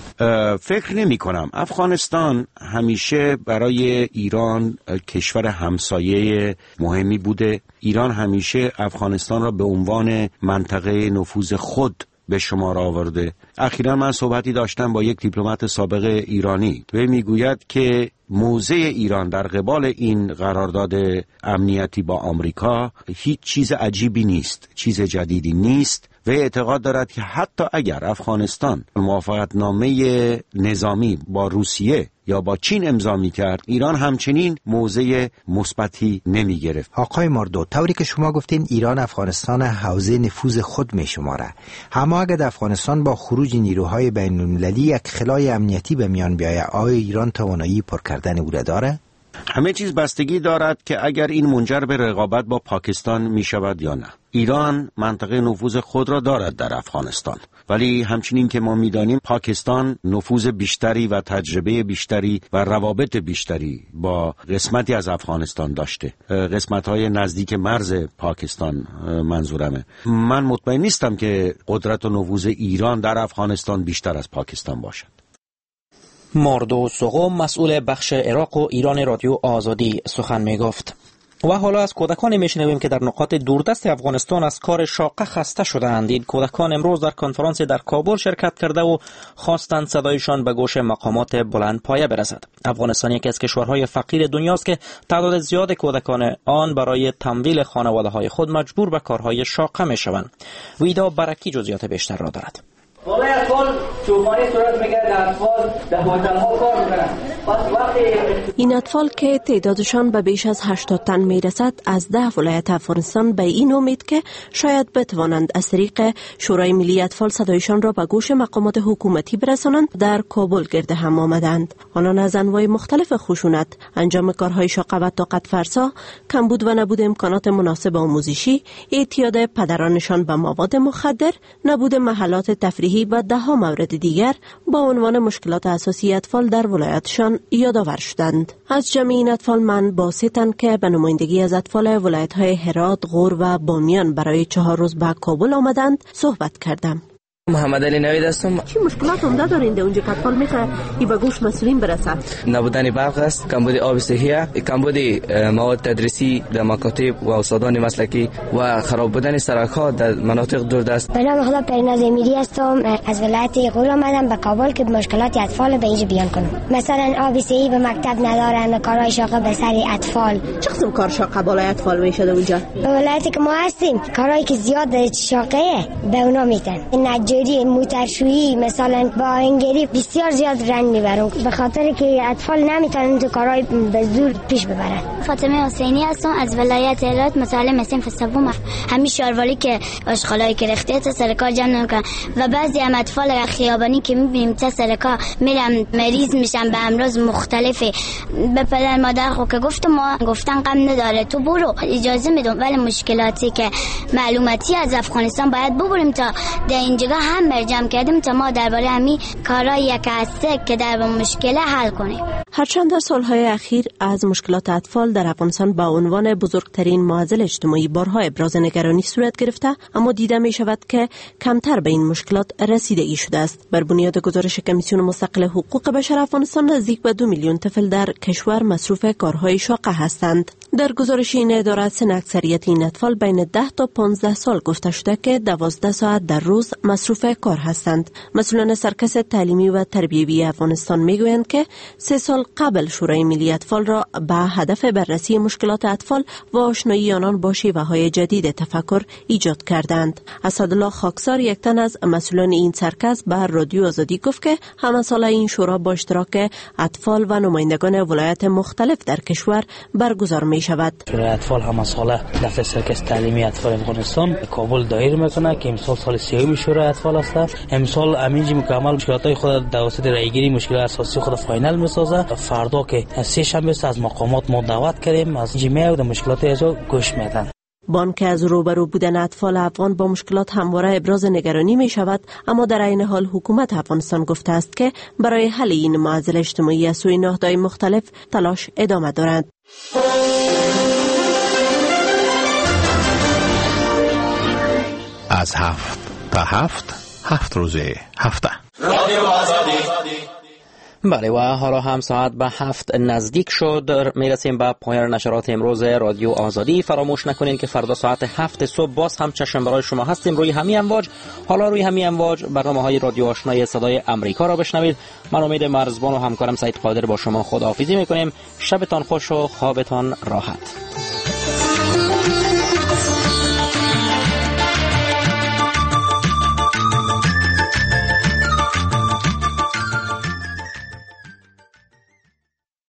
فکر نمی کنم. افغانستان همیشه برای ایران کشور همسایه مهمی بوده. ایران همیشه افغانستان را به عنوان منطقه نفوذ خود به شمار آورده. اخیراً من صحبتی داشتم با یک دیپلمات سابق ایرانی و میگوید که موضع ایران در قبال این قرارداد امنیتی با آمریکا هیچ چیز عجیبی نیست، چیز جدیدی نیست و اعتقاد دارد که حتی اگر افغانستان موافقتنامه نظامی با روسیه یا با چین امضا می‌کرد، ایران همچنین موضع مثبتی نمی‌گرفت. آقای ماردو، طوری که شما گفتین ایران افغانستان حوزه نفوذ خود می‌شماره، اما اگر افغانستان با خروج نیروهای بین‌المللی یک خلای امنیتی به میان بیاید، آیا ایران توانایی پر کردن او را داره؟ همه چیز بستگی دارد که اگر این منجر به رقابت با پاکستان می شود یا نه. ایران منطقه نفوذ خود را دارد در افغانستان، ولی همچنین که ما می دانیم پاکستان نفوذ بیشتری و تجربه بیشتری و روابط بیشتری با قسمتی از افغانستان داشته، قسمت‌های نزدیک مرز پاکستان منظورمه. من مطمئن نیستم که قدرت و نفوذ ایران در افغانستان بیشتر از پاکستان باشد. ماردو سوغو، مسئول بخش عراق و ایران رادیو آزادی سخن می گفت. و حالا از کودکان میشنویم که در نقاط دوردست افغانستان از کار شاقه خسته شدند. این کودکان امروز در کنفرانس در کابل شرکت کرده و خواستند صدایشان به گوش مقامات بلند پایه برسد. افغانستان یکی از کشورهای فقیر دنیاست که تعداد زیاد کودکان آن برای تمویل خانواده‌های خود مجبور به کارهای شاقه میشوند. ویدا برکی جزئیات بیشتر را دارد. والله اطفال چوبانی صورت میگه در اطفال در هتل‌ها کار میکنن. این اطفال که تعدادشان به بیش از 80 تن میرسد از 10 ولایت افغانستان به این امید که شاید بتوانند از طریق شورای ملی اطفال صدایشان را به گوش مقامات حکومتی برسانند در کابل گرد هم آمدند. آنان از انواع مختلف خشونت، انجام کارهای شاقه و طاقت فرسا، کمبود و نبود امکانات مناسب آموزشی، اعتیاد پدرانشان به مواد مخدر، نبود محلات تفریحی و ده‌ها مورد دیگر با عنوان مشکلات اساسی اطفال در ولایتشان یادآور شدند. از جمع این اطفال من با 3 تن که به نمایندگی از اطفال ولایت‌های هرات، غور و بامیان برای 4 روز به کابل آمدند صحبت کردم. محمد علی نوید هستم. چه مشکلات عمده دارین در اونجا که اطفال میخواد ای به گوش مسئولین برسد؟ نبودن برق است، کمبود آب صحیح، کمبود مواد تدریسی در مکاتب و استادان مسلکی و خراب بودن سرک‌ها در مناطق دوردست. به نام خدا پریناز امیری هستم. از ولایت غور آمدم به کابل که مشکلات اطفال به اینجا بیان کنم. مثلا آب صحیح به مکتب ندارن، کارهای شاقه به سر اطفال. چه قسم کار شاقه بالای اطفال میشه در اونجا؟ به ولایتی که ما هستیم کارهایی که زیاد شاقه به اونا میتن. موترشویی مثلا با انگری بسیار زیاد رنج میبرن به خاطر که اطفال نمیتونن تو کارهای به زور پیش ببرن. فاطمه حسینی هستم از ولایت هرات، متعلم صنف سوم. همین شهرواری که آشغالای کرخته تا سر کار جمع نمیکنن و بعضی هم اطفال خیابانی که میبینیم تا سر کار میرن مریض میشن به امراض مختلفه. به پدر مادر خو که گفتن غم نداره تو برو اجازه میدم، ولی مشکلاتی که معلوماتی از افغانستان باید ببریم تا در اینجا هم جمع کردیم تا ما درباره همین کارایی که هسته که در مشکل حل کنیم. هرچند در سالهای اخیر از مشکلات اطفال در افغانستان به عنوان بزرگترین معضل اجتماعی بارها ابراز نگرانی صورت گرفته، اما دیده می شود که کمتر به این مشکلات رسیدگی شده است. بر بنیاد گزارش کمیسیون مستقل حقوق بشر افغانستان نزدیک به 2 میلیون طفل در کشور مصروف کارهای شاقه هستند. در گزارش این اداره سن اکثریت این اطفال بین 10 تا 15 سال گفته شده که 12 ساعت در روز مصروف کار هستند. مسئولان سرکس تعلیمی و تربیوی افغانستان میگویند که 3 سال قبل شورای ملی اطفال را به هدف بررسی مشکلات اطفال و آشنایی آنان با شیوه‌های جدید تفکر ایجاد کردند. اسدالله خاکسار، یک تن از مسئولان این سرکس، به رادیو آزادی گفت که همه سال این شورا با اشتراک اطفال و نمایندگان ولایات مختلف در کشور برگزار می شود. شورای اطفال همه ساله دفتر سرکس تعلیمی اطفال افغانستان کابل دایر میکنه که امسال سال 30 شورای اطفال است. امسال امینجی مکمل مشکلات خود توسط رایگیری مشکل اساسی خود فاینال میسازه. فردا که سه شنبه از مقامات ما دعوت کردیم از جمعیت و مشکلات ازو گوش میدن. بانک از روبرو بودن اطفال افغان با مشکلات همواره ابراز نگرانی می شود، اما در عین حال حکومت افغانستان گفته است که برای حل این معضل اجتماعی از سوی نهادهای مختلف تلاش ادامه دارد. از 7 تا 7 روز هفته. بله و حالا هم ساعت به 7 نزدیک شد. میرسیم به پایان نشرات امروز رادیو آزادی. فراموش نکنین که فردا ساعت 7 صبح باز هم چشم برای شما هستیم روی همین امواج. حالا روی همین امواج برنامه‌های رادیو آشنای صدای امریکا را بشنوید. من امید مرزبان و همکارم سعید قادر با شما خداحافظی میکنیم. شبتان خوش و خوابتان راحت.